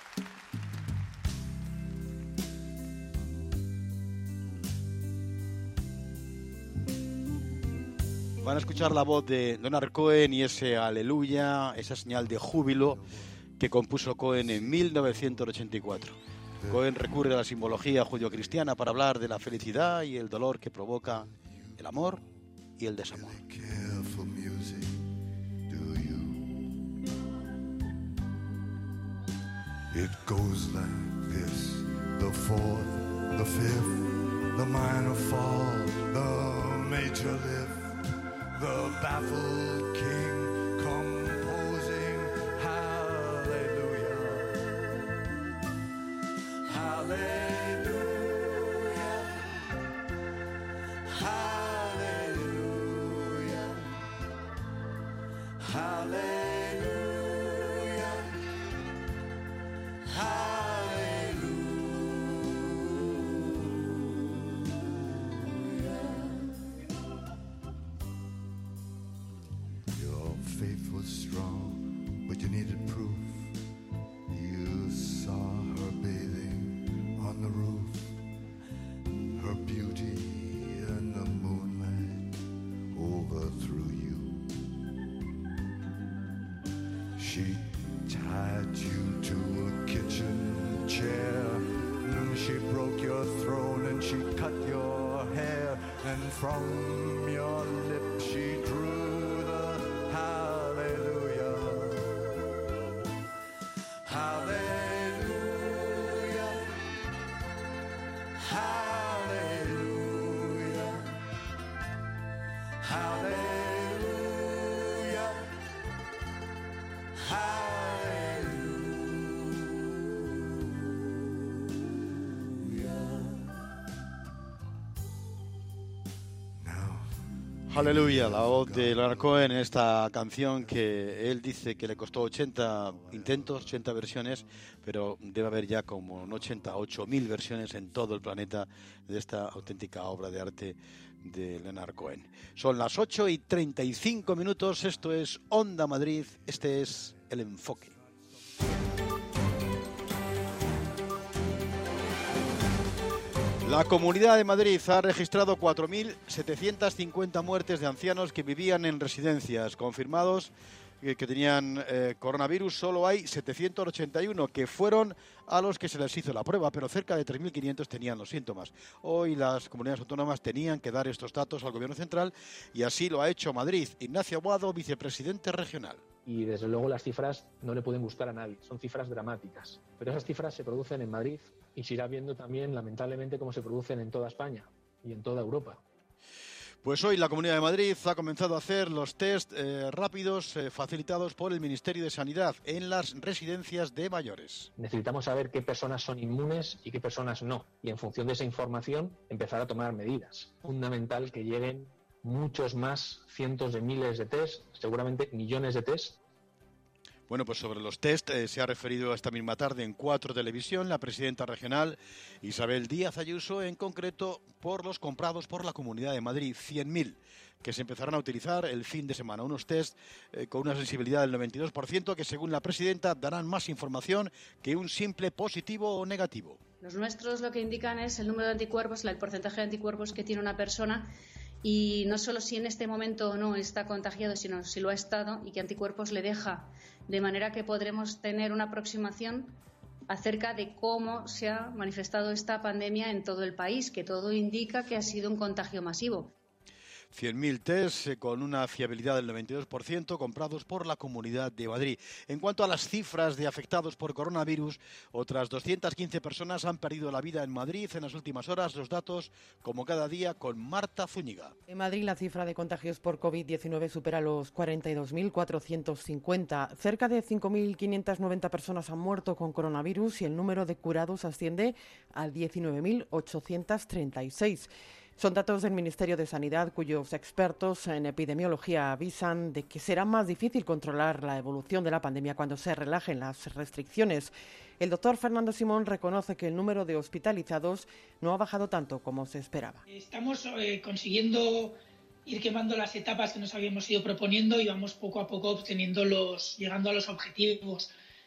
Van a escuchar la voz de Leonard Cohen y ese aleluya, esa señal de júbilo que compuso Cohen en mil novecientos ochenta y cuatro. Cohen recurre a la simbología judio-cristiana para hablar de la felicidad y el dolor que provoca el amor y el desamor. It goes like this, the fourth, the fifth, the minor fall, the major lift. The baffled king composing hallelujah, hallelujah, hallelujah, hallelujah, hallelujah. Faith was strong, but you needed proof. You saw her bathing on the roof, her beauty in the moonlight overthrew you. She tied you to a kitchen chair, Then she broke your throne and she cut your hair, and from your lips she drew the hallelujah. Hallelujah. Hallelujah. Hallelujah. Aleluya, la voz de Leonard Cohen en esta canción que él dice que le costó ochenta intentos, ochenta versiones, pero debe haber ya como ochenta, ocho mil versiones en todo el planeta de esta auténtica obra de arte de Leonard Cohen. Son las ocho y treinta y cinco minutos, esto es Onda Madrid, este es El Enfoque. La Comunidad de Madrid ha registrado cuatro mil setecientas cincuenta muertes de ancianos que vivían en residencias. Confirmados eh, que tenían eh, coronavirus, solo hay setecientos ochenta y uno que fueron a los que se les hizo la prueba, pero cerca de tres mil quinientos tenían los síntomas. Hoy las comunidades autónomas tenían que dar estos datos al Gobierno central y así lo ha hecho Madrid. Ignacio Aguado, vicepresidente regional. Y desde luego las cifras no le pueden gustar a nadie, son cifras dramáticas. Pero esas cifras se producen en Madrid y se irá viendo también, lamentablemente, cómo se producen en toda España y en toda Europa. Pues hoy la Comunidad de Madrid ha comenzado a hacer los test eh, rápidos eh, facilitados por el Ministerio de Sanidad en las residencias de mayores. Necesitamos saber qué personas son inmunes y qué personas no. Y en función de esa información empezar a tomar medidas. Fundamental que lleguen muchos más, cientos de miles de test, seguramente millones de test. Bueno, pues sobre los test eh, se ha referido esta misma tarde en Cuatro Televisión la presidenta regional Isabel Díaz Ayuso, en concreto por los comprados por la Comunidad de Madrid, cien mil, que se empezarán a utilizar el fin de semana. Unos test eh, con una sensibilidad del noventa y dos por ciento que, según la presidenta, darán más información que un simple positivo o negativo. Los nuestros lo que indican es el número de anticuerpos, el porcentaje de anticuerpos que tiene una persona, y no solo si en este momento o no está contagiado, sino si lo ha estado y qué anticuerpos le deja, de manera que podremos tener una aproximación acerca de cómo se ha manifestado esta pandemia en todo el país, que todo indica que ha sido un contagio masivo. cien mil test eh, con una fiabilidad del noventa y dos por ciento comprados por la Comunidad de Madrid. En cuanto a las cifras de afectados por coronavirus, otras doscientas quince personas han perdido la vida en Madrid en las últimas horas. Los datos, como cada día, con Marta Zúñiga. En Madrid la cifra de contagios por COVID diecinueve supera los cuarenta y dos mil cuatrocientos cincuenta. Cerca de cinco mil quinientas noventa personas han muerto con coronavirus y el número de curados asciende a diecinueve mil ochocientos treinta y seis. Son datos del Ministerio de Sanidad, cuyos expertos en epidemiología avisan de que será más difícil controlar la evolución de la pandemia cuando se relajen las restricciones. El doctor Fernando Simón reconoce que el número de hospitalizados no ha bajado tanto como se esperaba. Estamos eh, consiguiendo ir quemando las etapas que nos habíamos ido proponiendo y vamos poco a poco obteniendo los, llegando a los objetivos.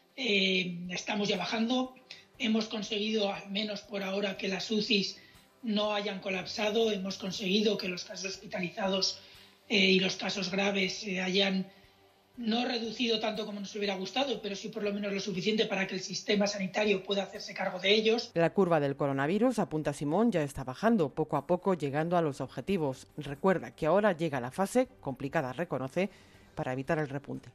Eh, estamos ya bajando. Hemos conseguido, al menos por ahora, que las U C Is no hayan colapsado. Hemos conseguido que los casos hospitalizados eh, y los casos graves se eh, hayan no reducido tanto como nos hubiera gustado, pero sí por lo menos lo suficiente para que el sistema sanitario pueda hacerse cargo de ellos. La curva del coronavirus, apunta Simón, ya está bajando, poco a poco llegando a los objetivos. Recuerda que ahora llega la fase, complicada reconoce, para evitar el repunte.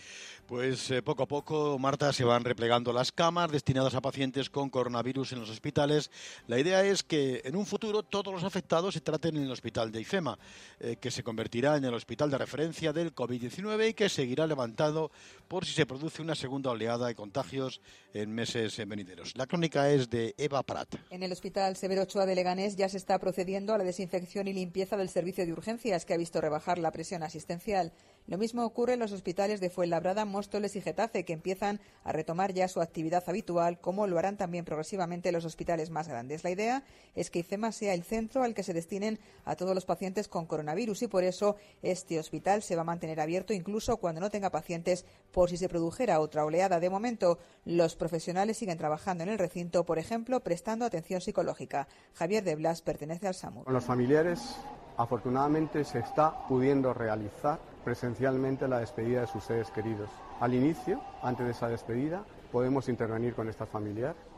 Pues eh, poco a poco, Marta, se van replegando las camas destinadas a pacientes con coronavirus en los hospitales. La idea es que en un futuro todos los afectados se traten en el hospital de IFEMA, eh, que se convertirá en el hospital de referencia del COVID diecinueve y que seguirá levantado por si se produce una segunda oleada de contagios en meses venideros. La crónica es de Eva Prat. En el Hospital Severo Ochoa de Leganés ya se está procediendo a la desinfección y limpieza del servicio de urgencias, que ha visto rebajar la presión asistencial. Lo mismo ocurre en los hospitales de Fuenlabrada, Móstoles y Getafe, que empiezan a retomar ya su actividad habitual, como lo harán también progresivamente los hospitales más grandes. La idea es que IFEMA sea el centro al que se destinen a todos los pacientes con coronavirus y por eso este hospital se va a mantener abierto incluso cuando no tenga pacientes, por si se produjera otra oleada. De momento, los profesionales siguen trabajando en el recinto, por ejemplo, prestando atención psicológica. Javier de Blas pertenece al SAMUR. Con los familiares, afortunadamente, se está pudiendo realizar presencialmente la despedida de sus seres queridos. Al inicio, antes de esa despedida, podemos intervenir con esta familiar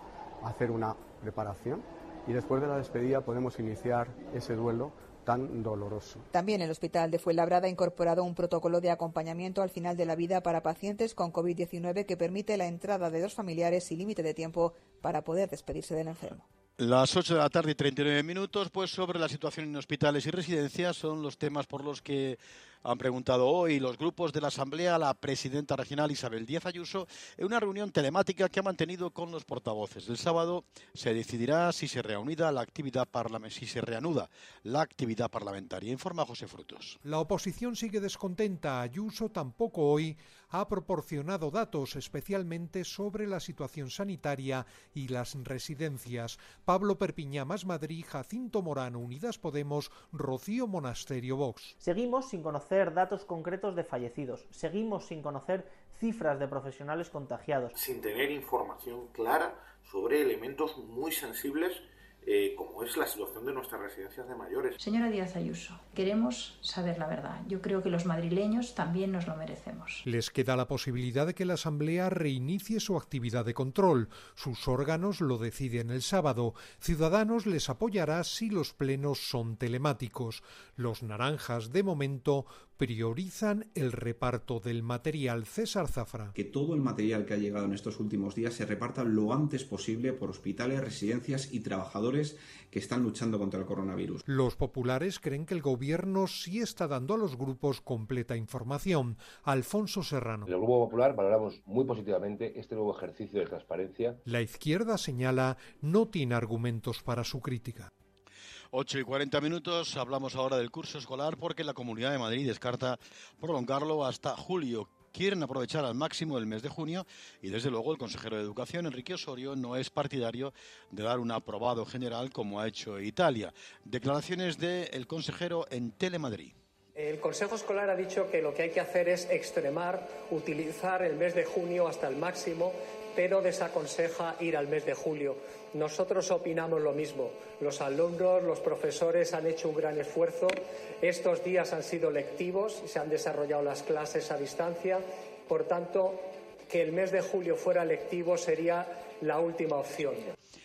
hacer una preparación y después de la despedida podemos iniciar ese duelo tan doloroso. También el Hospital de Fuenlabrada ha incorporado un protocolo de acompañamiento al final de la vida para pacientes con COVID diecinueve que permite la entrada de dos familiares sin límite de tiempo para poder despedirse del enfermo. Las ocho de la tarde y treinta y nueve minutos, pues sobre la situación en hospitales y residencias son los temas por los que han preguntado hoy los grupos de la Asamblea a la presidenta regional Isabel Díaz Ayuso en una reunión telemática que ha mantenido con los portavoces. El sábado se decidirá si se reanuda la actividad parlament- si se reanuda la actividad parlamentaria. Informa José Frutos. La oposición sigue descontenta. Ayuso tampoco hoy ha proporcionado datos, especialmente sobre la situación sanitaria y las residencias. Pablo Perpiñá, Más Madrid, Jacinto Morano, Unidas Podemos, Rocío Monasterio, Vox. Seguimos sin conocer datos concretos de fallecidos, seguimos sin conocer cifras de profesionales contagiados. Sin tener información clara sobre elementos muy sensibles Eh, como es la situación de nuestras residencias de mayores. Señora Díaz Ayuso, queremos saber la verdad. Yo creo que los madrileños también nos lo merecemos. Les queda la posibilidad de que la Asamblea reinicie su actividad de control. Sus órganos lo deciden el sábado. Ciudadanos les apoyará si los plenos son telemáticos. Los naranjas, de momento, priorizan el reparto del material. César Zafra. Que todo el material que ha llegado en estos últimos días se reparta lo antes posible por hospitales, residencias y trabajadores que están luchando contra el coronavirus. Los populares creen que el gobierno sí está dando a los grupos completa información. Alfonso Serrano. En el Grupo Popular valoramos muy positivamente este nuevo ejercicio de transparencia. La izquierda señala no tiene argumentos para su crítica. ocho y cuarenta minutos, hablamos ahora del curso escolar porque la Comunidad de Madrid descarta prolongarlo hasta julio. Quieren aprovechar al máximo el mes de junio y desde luego el consejero de Educación, Enrique Osorio, no es partidario de dar un aprobado general como ha hecho Italia. Declaraciones del consejero en Telemadrid. El Consejo Escolar ha dicho que lo que hay que hacer es extremar, utilizar el mes de junio hasta el máximo, pero desaconseja ir al mes de julio. Nosotros opinamos lo mismo. Los alumnos, los profesores han hecho un gran esfuerzo. Estos días han sido lectivos, se han desarrollado las clases a distancia. Por tanto, que el mes de julio fuera lectivo sería la última opción.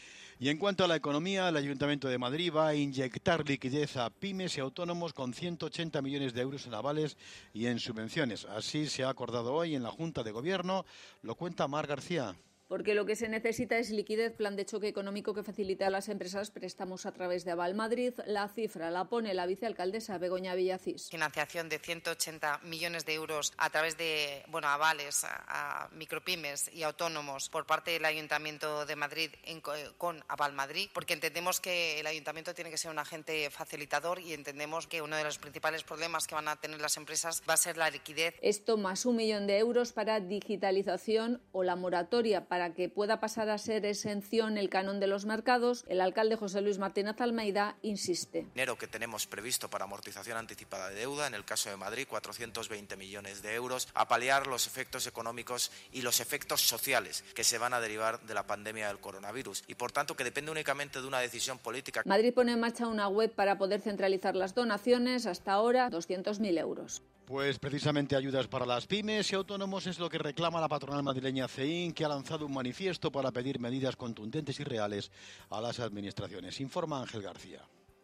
Y en cuanto a la economía, el Ayuntamiento de Madrid va a inyectar liquidez a pymes y autónomos con ciento ochenta millones de euros en avales y en subvenciones. Así se ha acordado hoy en la Junta de Gobierno. Lo cuenta Mar García. Porque lo que se necesita es liquidez, plan de choque económico que facilite a las empresas préstamos a través de Aval Madrid. La cifra la pone la vicealcaldesa Begoña Villacís. Financiación de ciento ochenta millones de euros a través de bueno, avales a, a micropymes y autónomos por parte del Ayuntamiento de Madrid en, con Aval Madrid, porque entendemos que el Ayuntamiento tiene que ser un agente facilitador y entendemos que uno de los principales problemas que van a tener las empresas va a ser la liquidez. Esto más un millón de euros para digitalización o la moratoria para Para que pueda pasar a ser exención el canon de los mercados. El alcalde José Luis Martínez Almeida insiste. Dinero que tenemos previsto para amortización anticipada de deuda, en el caso de Madrid, cuatrocientos veinte millones de euros, a paliar los efectos económicos y los efectos sociales que se van a derivar de la pandemia del coronavirus y, por tanto, que depende únicamente de una decisión política. Madrid pone en marcha una web para poder centralizar las donaciones, hasta ahora doscientos mil euros. Pues precisamente ayudas para las pymes y autónomos es lo que reclama la patronal madrileña C E I N, que ha lanzado un manifiesto para pedir medidas contundentes y reales a las administraciones. Informa Ángel García.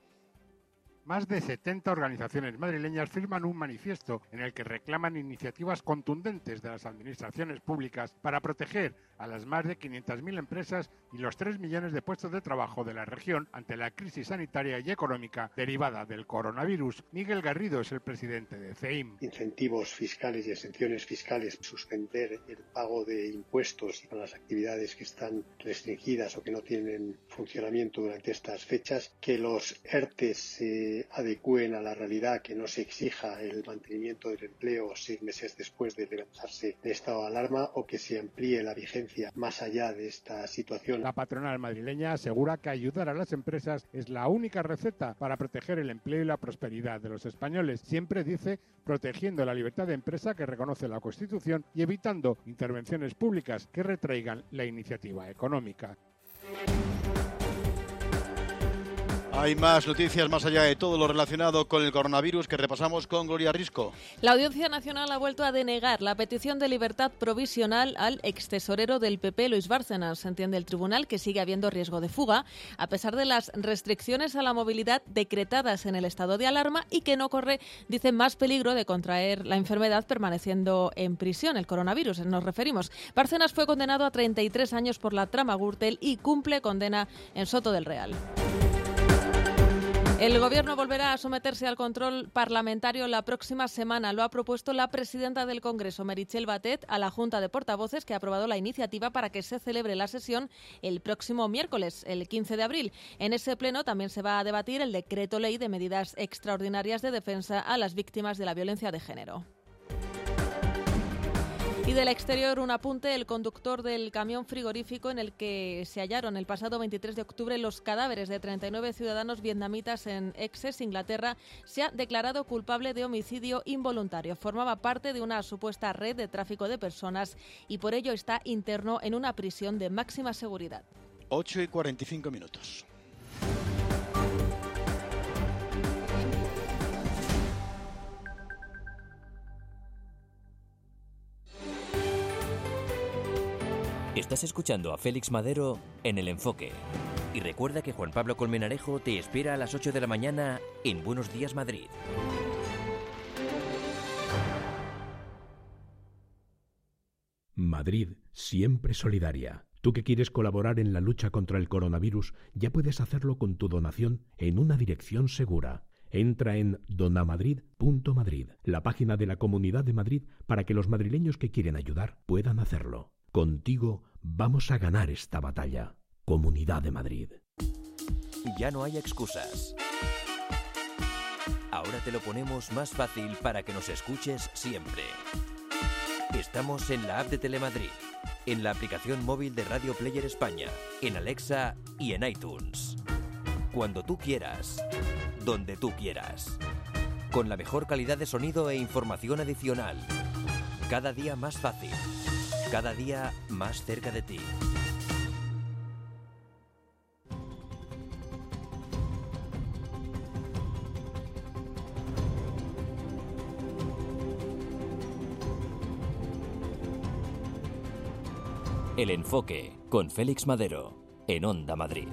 Más de setenta organizaciones madrileñas firman un manifiesto en el que reclaman iniciativas contundentes de las administraciones públicas para proteger a las más de quinientas mil empresas y los tres millones de puestos de trabajo de la región ante la crisis sanitaria y económica derivada del coronavirus. Miguel Garrido es el presidente de C E I M. Incentivos fiscales y exenciones fiscales, suspender el pago de impuestos a las actividades que están restringidas o que no tienen funcionamiento durante estas fechas, que los ERTE se adecúen a la realidad, que no se exija el mantenimiento del empleo seis meses después de levantarse de estado de alarma o que se amplíe la vigencia más allá de esta situación. La patronal madrileña asegura que ayudar a las empresas es la única receta para proteger el empleo y la prosperidad de los españoles. Siempre dice protegiendo la libertad de empresa que reconoce la Constitución y evitando intervenciones públicas que retraigan la iniciativa económica. Hay más noticias más allá de todo lo relacionado con el coronavirus que repasamos con Gloria Risco. La Audiencia Nacional ha vuelto a denegar la petición de libertad provisional al extesorero del P P, Luis Bárcenas. Entiende el tribunal que sigue habiendo riesgo de fuga, a pesar de las restricciones a la movilidad decretadas en el estado de alarma y que no corre, dicen, más peligro de contraer la enfermedad permaneciendo en prisión, el coronavirus, nos referimos. Bárcenas fue condenado a treinta y tres años por la trama Gürtel y cumple condena en Soto del Real. El Gobierno volverá a someterse al control parlamentario la próxima semana. Lo ha propuesto la presidenta del Congreso, Meritxell Batet, a la Junta de Portavoces, que ha aprobado la iniciativa para que se celebre la sesión el próximo miércoles, el quince de abril. En ese pleno también se va a debatir el decreto ley de medidas extraordinarias de defensa a las víctimas de la violencia de género. Y del exterior, un apunte: el conductor del camión frigorífico en el que se hallaron el pasado veintitrés de octubre los cadáveres de treinta y nueve ciudadanos vietnamitas en Essex, Inglaterra, se ha declarado culpable de homicidio involuntario. Formaba parte de una supuesta red de tráfico de personas y por ello está interno en una prisión de máxima seguridad. ocho y cuarenta y cinco minutos. Estás escuchando a Félix Madero en El Enfoque. Y recuerda que Juan Pablo Colmenarejo te espera a las ocho de la mañana en Buenos Días Madrid. Madrid, siempre solidaria. Tú que quieres colaborar en la lucha contra el coronavirus, ya puedes hacerlo con tu donación en una dirección segura. Entra en donamadrid punto madrid, la página de la Comunidad de Madrid, para que los madrileños que quieren ayudar puedan hacerlo. Contigo vamos a ganar esta batalla. Comunidad de Madrid. Ya no hay excusas. Ahora te lo ponemos más fácil para que nos escuches siempre. Estamos en la app de Telemadrid, en la aplicación móvil de Radio Player España, en Alexa y en iTunes. Cuando tú quieras, donde tú quieras. Con la mejor calidad de sonido e información adicional. Cada día más fácil. Cada día más cerca de ti. El Enfoque, con Félix Madero, en Onda Madrid.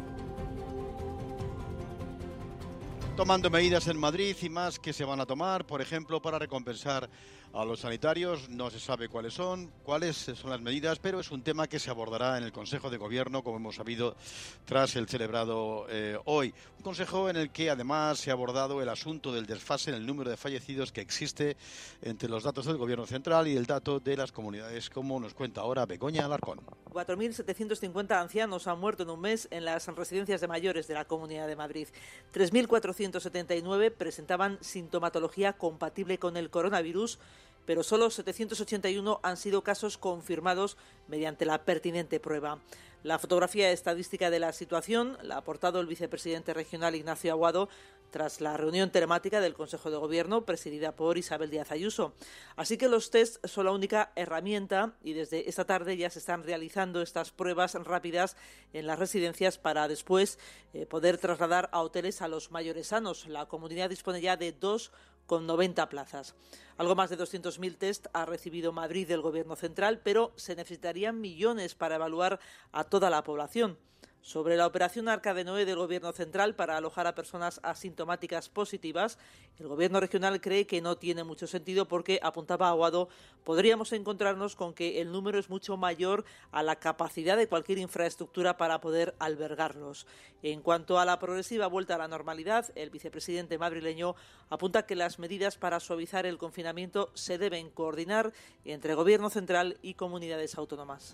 Tomando medidas en Madrid y más que se van a tomar, por ejemplo, para recompensar a los sanitarios. No se sabe cuáles son, cuáles son las medidas, pero es un tema que se abordará en el Consejo de Gobierno, como hemos sabido, tras el celebrado eh, hoy. Un consejo en el que además se ha abordado el asunto del desfase en el número de fallecidos que existe entre los datos del Gobierno central y el dato de las comunidades, como nos cuenta ahora Begoña Alarcón. cuatro mil setecientos cincuenta ancianos han muerto en un mes en las residencias de mayores de la Comunidad de Madrid. tres mil cuatrocientos setenta y nueve presentaban sintomatología compatible con el coronavirus, pero solo setecientos ochenta y uno han sido casos confirmados mediante la pertinente prueba. La fotografía estadística de la situación la ha aportado el vicepresidente regional Ignacio Aguado tras la reunión telemática del Consejo de Gobierno presidida por Isabel Díaz Ayuso. Así que los test son la única herramienta y desde esta tarde ya se están realizando estas pruebas rápidas en las residencias para después eh, poder trasladar a hoteles a los mayores sanos. La comunidad dispone ya de dos con noventa plazas. Algo más de doscientos mil test ha recibido Madrid del Gobierno central, pero se necesitarían millones para evaluar a toda la población. Sobre la operación Arca de Noé del Gobierno central para alojar a personas asintomáticas positivas, el Gobierno regional cree que no tiene mucho sentido porque, apuntaba Aguado, podríamos encontrarnos con que el número es mucho mayor a la capacidad de cualquier infraestructura para poder albergarlos. En cuanto a la progresiva vuelta a la normalidad, el vicepresidente madrileño apunta que las medidas para suavizar el confinamiento se deben coordinar entre Gobierno central y comunidades autónomas.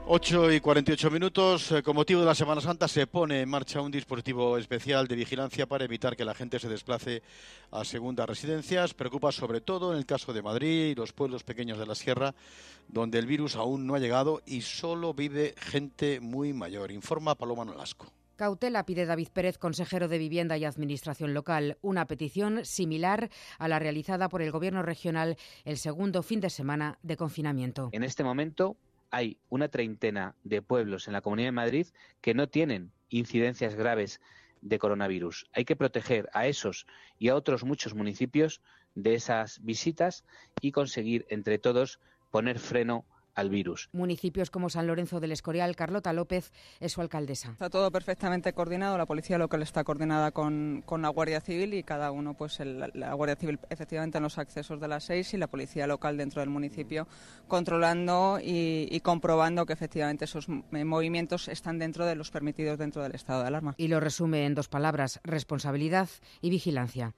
ocho y cuarenta y ocho minutos. Con motivo de la Semana Santa se pone en marcha un dispositivo especial de vigilancia para evitar que la gente se desplace a segundas residencias. Preocupa sobre todo en el caso de Madrid y los pueblos pequeños de la Sierra, donde el virus aún no ha llegado y solo vive gente muy mayor. Informa Paloma Nolasco. Cautela pide David Pérez, consejero de Vivienda y Administración Local, una petición similar a la realizada por el Gobierno regional el segundo fin de semana de confinamiento. En este momento hay una treintena de pueblos en la Comunidad de Madrid que no tienen incidencias graves de coronavirus. Hay que proteger a esos y a otros muchos municipios de esas visitas y conseguir entre todos poner freno al virus. Municipios como San Lorenzo del Escorial, Carlota López es su alcaldesa. Está todo perfectamente coordinado, la policía local está coordinada con, con la Guardia Civil y cada uno, pues el, la Guardia Civil efectivamente en los accesos de las seis y la policía local dentro del municipio controlando y, y comprobando que efectivamente esos movimientos están dentro de los permitidos dentro del estado de alarma. Y lo resume en dos palabras: responsabilidad y vigilancia.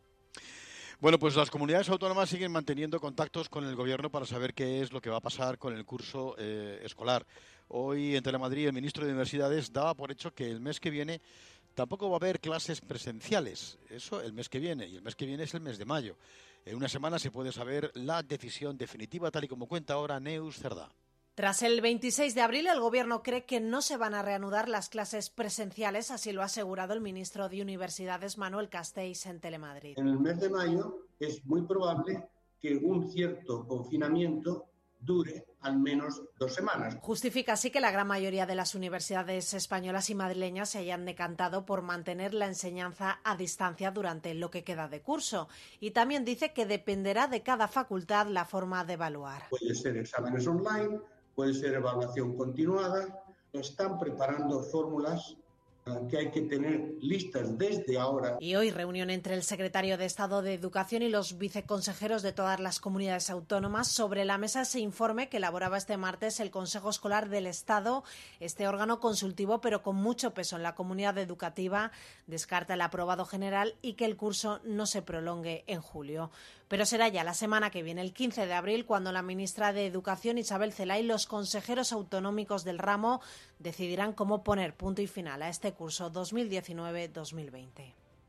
Bueno, pues las comunidades autónomas siguen manteniendo contactos con el Gobierno para saber qué es lo que va a pasar con el curso eh, escolar. Hoy en Telemadrid el ministro de Universidades daba por hecho que el mes que viene tampoco va a haber clases presenciales. Eso el mes que viene, y el mes que viene es el mes de mayo. En una semana se puede saber la decisión definitiva, tal y como cuenta ahora Neus Cerdá. Tras el veintiséis de abril, el Gobierno cree que no se van a reanudar las clases presenciales, así lo ha asegurado el ministro de Universidades, Manuel Castells, en Telemadrid. En el mes de mayo es muy probable que un cierto confinamiento dure al menos dos semanas. Justifica así que la gran mayoría de las universidades españolas y madrileñas se hayan decantado por mantener la enseñanza a distancia durante lo que queda de curso. Y también dice que dependerá de cada facultad la forma de evaluar. Puede ser exámenes online, puede ser evaluación continuada. Están preparando fórmulas que hay que tener listas desde ahora. Y hoy reunión entre el secretario de Estado de Educación y los viceconsejeros de todas las comunidades autónomas. Sobre la mesa ese informe que elaboraba este martes el Consejo Escolar del Estado. Este órgano consultivo, pero con mucho peso en la comunidad educativa, descarta el aprobado general y que el curso no se prolongue en julio. Pero será ya la semana que viene, el quince de abril, cuando la ministra de Educación, Isabel Celaá, y los consejeros autonómicos del ramo decidirán cómo poner punto y final a este curso dos mil diecinueve dos mil veinte.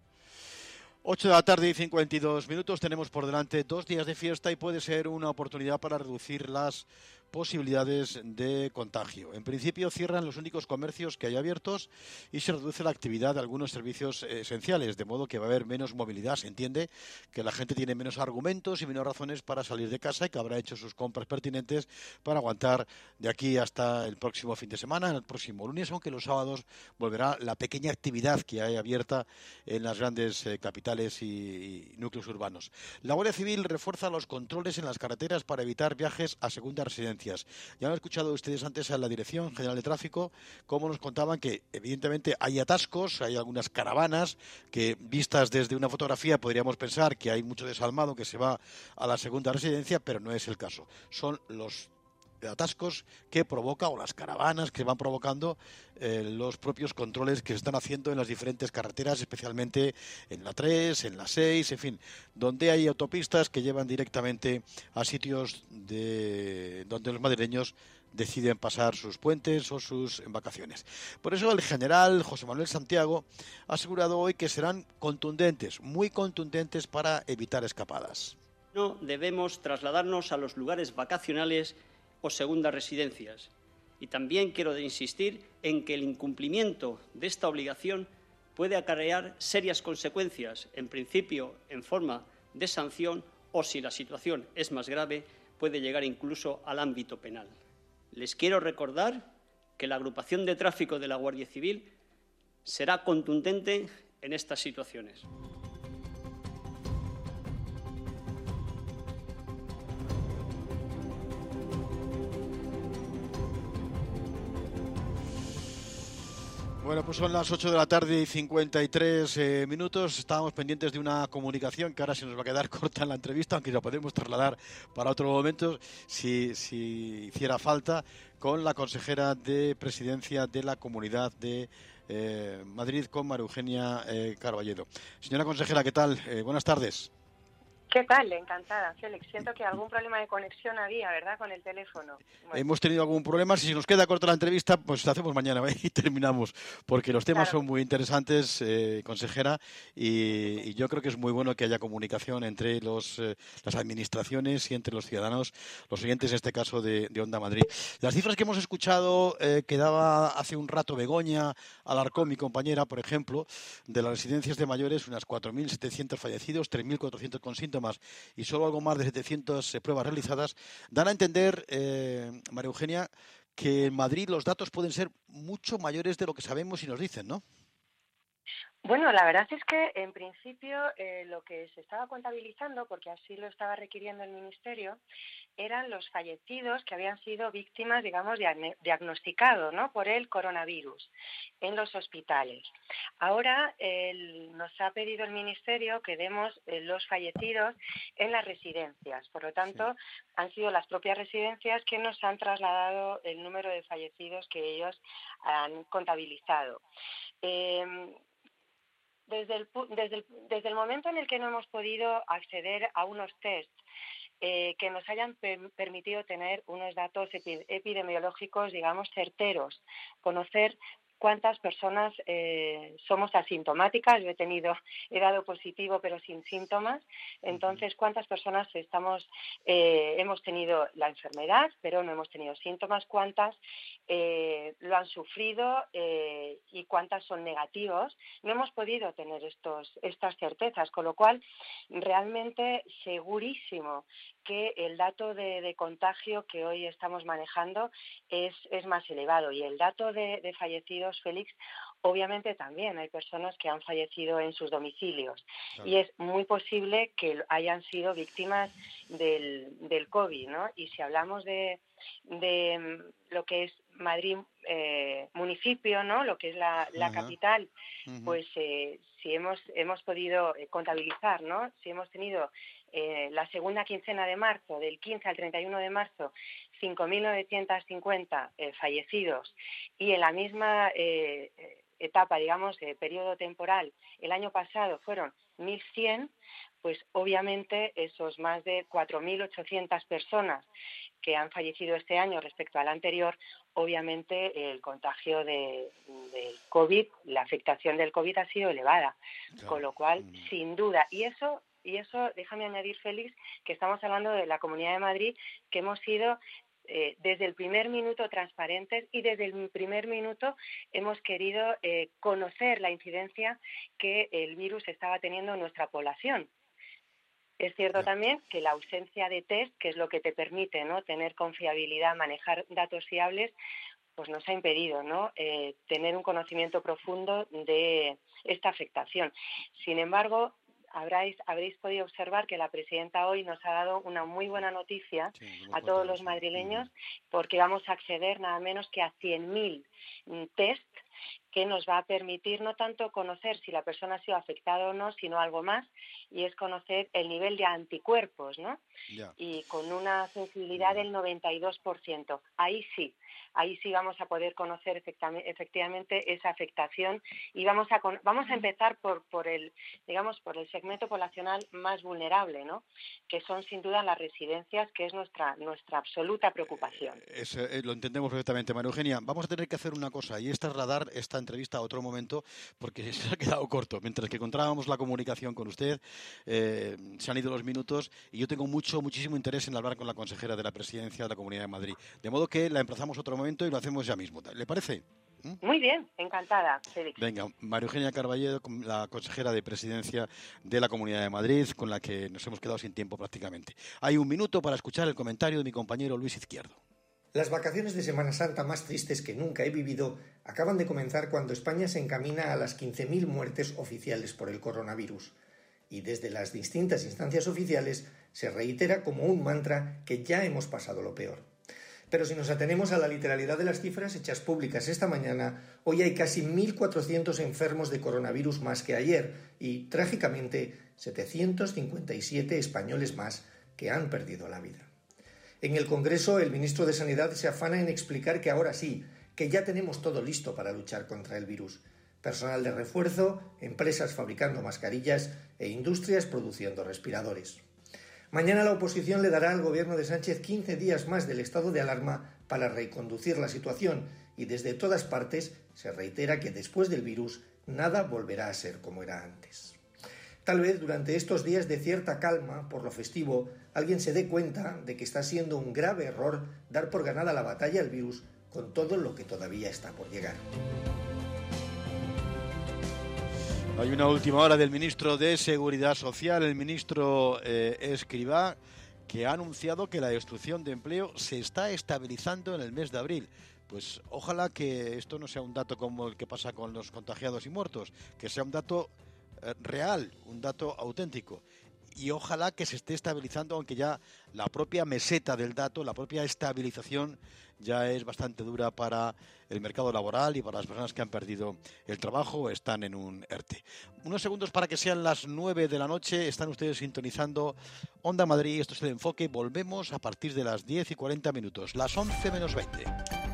ocho de la tarde y cincuenta y dos minutos. Tenemos por delante dos días de fiesta y puede ser una oportunidad para reducir las posibilidades de contagio. En principio cierran los únicos comercios que hay abiertos y se reduce la actividad de algunos servicios esenciales, de modo que va a haber menos movilidad. Se entiende que la gente tiene menos argumentos y menos razones para salir de casa y que habrá hecho sus compras pertinentes para aguantar de aquí hasta el próximo fin de semana, el próximo lunes, aunque los sábados volverá la pequeña actividad que hay abierta en las grandes eh, capitales y, y núcleos urbanos. La Guardia Civil refuerza los controles en las carreteras para evitar viajes a segundas residencias. Ya han escuchado ustedes antes a la Dirección General de Tráfico cómo nos contaban que evidentemente hay atascos, hay algunas caravanas que vistas desde una fotografía podríamos pensar que hay mucho desalmado que se va a la segunda residencia, pero no es el caso. Son los atascos que provoca, o las caravanas que van provocando eh, los propios controles que se están haciendo en las diferentes carreteras, especialmente en la tres, en la seis, en fin, donde hay autopistas que llevan directamente a sitios de donde los madrileños deciden pasar sus puentes o sus vacaciones. Por eso el general José Manuel Santiago ha asegurado hoy que serán contundentes, muy contundentes para evitar escapadas. No debemos trasladarnos a los lugares vacacionales o segundas residencias. Y también quiero insistir en que el incumplimiento de esta obligación puede acarrear serias consecuencias, en principio en forma de sanción o, si la situación es más grave, puede llegar incluso al ámbito penal. Les quiero recordar que la agrupación de tráfico de la Guardia Civil será contundente en estas situaciones. Bueno, pues son las ocho de la tarde y cincuenta y tres eh, minutos. Estábamos pendientes de una comunicación que ahora se nos va a quedar corta en la entrevista, aunque la podemos trasladar para otro momento si, si hiciera falta, con la consejera de Presidencia de la Comunidad de eh, Madrid, con María Eugenia eh, Carballedo. Señora consejera, ¿qué tal? Eh, buenas tardes. ¿Qué tal? Encantada, Félix. Siento que algún problema de conexión había, ¿verdad?, con el teléfono. Bueno. Hemos tenido algún problema. Si nos queda corta la entrevista, pues la hacemos mañana y terminamos, porque los temas claro. son muy interesantes, eh, consejera, y, y yo creo que es muy bueno que haya comunicación entre los, eh, las administraciones y entre los ciudadanos, los oyentes, en este caso, de, de Onda Madrid. Las cifras que hemos escuchado, eh, que daba hace un rato Begoña Alarcón, mi compañera, por ejemplo, de las residencias de mayores, unas cuatro mil setecientos fallecidos, tres mil cuatrocientos con síntomas y solo algo más de setecientas eh, pruebas realizadas, dan a entender, eh, María Eugenia, que en Madrid los datos pueden ser mucho mayores de lo que sabemos y nos dicen, ¿no? Bueno, la verdad es que en principio eh, lo que se estaba contabilizando, porque así lo estaba requiriendo el Ministerio, eran los fallecidos que habían sido víctimas, digamos, diagnosticados, ¿no?, por el coronavirus en los hospitales. Ahora el, nos ha pedido el Ministerio que demos eh, los fallecidos en las residencias. Por lo tanto, sí. han sido las propias residencias que nos han trasladado el número de fallecidos que ellos han contabilizado. Eh, Desde el, desde, el, desde el momento en el que no hemos podido acceder a unos test eh, que nos hayan per, permitido tener unos datos epi, epidemiológicos, digamos, certeros, conocer cuántas personas eh, somos asintomáticas, yo he tenido, he dado positivo pero sin síntomas, entonces cuántas personas estamos, eh, hemos tenido la enfermedad pero no hemos tenido síntomas, cuántas eh, lo han sufrido eh, y cuántas son negativos, no hemos podido tener estos, estas certezas, con lo cual realmente segurísimo que el dato de, de contagio que hoy estamos manejando es, es más elevado y el dato de, de fallecidos, Félix, obviamente también hay personas que han fallecido en sus domicilios claro. y es muy posible que hayan sido víctimas del, del COVID, ¿no? Y si hablamos de, de lo que es Madrid eh, municipio, ¿no?, lo que es la, la capital, uh-huh. pues eh, si hemos hemos podido contabilizar, ¿no?, si hemos tenido eh, la segunda quincena de marzo, del quince al treinta y uno de marzo, cinco mil novecientos cincuenta eh, fallecidos y en la misma eh, etapa, digamos, de periodo temporal, el año pasado fueron mil cien, pues obviamente esos más de cuatro mil ochocientas personas que han fallecido este año respecto al anterior, obviamente el contagio de, del COVID, la afectación del COVID ha sido elevada, claro. con lo cual, mm. sin duda, y eso, y eso, déjame añadir, Félix, que estamos hablando de la Comunidad de Madrid, que hemos sido eh, desde el primer minuto transparentes y desde el primer minuto hemos querido eh, conocer la incidencia que el virus estaba teniendo en nuestra población. Es cierto también que la ausencia de test, que es lo que te permite, ¿no?, tener confiabilidad, manejar datos fiables, pues nos ha impedido, ¿no?, eh, tener un conocimiento profundo de esta afectación. Sin embargo, habréis, habréis podido observar que la presidenta hoy nos ha dado una muy buena noticia sí, a todos los madrileños, porque vamos a acceder nada menos que a cien mil test que nos va a permitir no tanto conocer si la persona ha sido afectada o no, sino algo más, y es conocer el nivel de anticuerpos, ¿no? Yeah. Y con una sensibilidad del noventa y dos por ciento. Ahí sí, ahí sí vamos a poder conocer efectivamente esa afectación y vamos a vamos a empezar por por el digamos por el segmento poblacional más vulnerable, ¿no?, que son sin duda las residencias, que es nuestra nuestra absoluta preocupación. Eh, es, eh, lo entendemos perfectamente, María Eugenia. Vamos a tener que hacer una cosa y es trasladar esta entrevista a otro momento porque se ha quedado corto. Mientras que encontrábamos la comunicación con usted, eh, se han ido los minutos y yo tengo mucho, muchísimo interés en hablar con la consejera de la Presidencia de la Comunidad de Madrid. De modo que la emplazamos otro momento y lo hacemos ya mismo. ¿Le parece? ¿Mm? Muy bien, encantada, Félix. Venga, María Eugenia Carballedo, la consejera de Presidencia de la Comunidad de Madrid, con la que nos hemos quedado sin tiempo prácticamente. Hay un minuto para escuchar el comentario de mi compañero Luis Izquierdo. Las vacaciones de Semana Santa más tristes que nunca he vivido acaban de comenzar cuando España se encamina a las quince mil muertes oficiales por el coronavirus. Y desde las distintas instancias oficiales se reitera como un mantra que ya hemos pasado lo peor. Pero si nos atenemos a la literalidad de las cifras hechas públicas esta mañana, hoy hay casi mil cuatrocientos enfermos de coronavirus más que ayer y, trágicamente, setecientos cincuenta y siete españoles más que han perdido la vida. En el Congreso, el ministro de Sanidad se afana en explicar que ahora sí, que ya tenemos todo listo para luchar contra el virus. Personal de refuerzo, empresas fabricando mascarillas e industrias produciendo respiradores. Mañana la oposición le dará al gobierno de Sánchez quince días más del estado de alarma para reconducir la situación y desde todas partes se reitera que después del virus nada volverá a ser como era antes. Tal vez durante estos días de cierta calma por lo festivo alguien se dé cuenta de que está siendo un grave error dar por ganada la batalla al virus con todo lo que todavía está por llegar. Hay una última hora del ministro de Seguridad Social, el ministro eh, Escrivá, que ha anunciado que la destrucción de empleo se está estabilizando en el mes de abril. Pues ojalá que esto no sea un dato como el que pasa con los contagiados y muertos, que sea un dato eh, real, un dato auténtico. Y ojalá que se esté estabilizando, aunque ya la propia meseta del dato, la propia estabilización ya es bastante dura para el mercado laboral y para las personas que han perdido el trabajo o están en un ERTE. Unos segundos para que sean las nueve de la noche. Están ustedes sintonizando Onda Madrid. Esto es El Enfoque. Volvemos a partir de las diez y cuarenta minutos, las once menos veinte.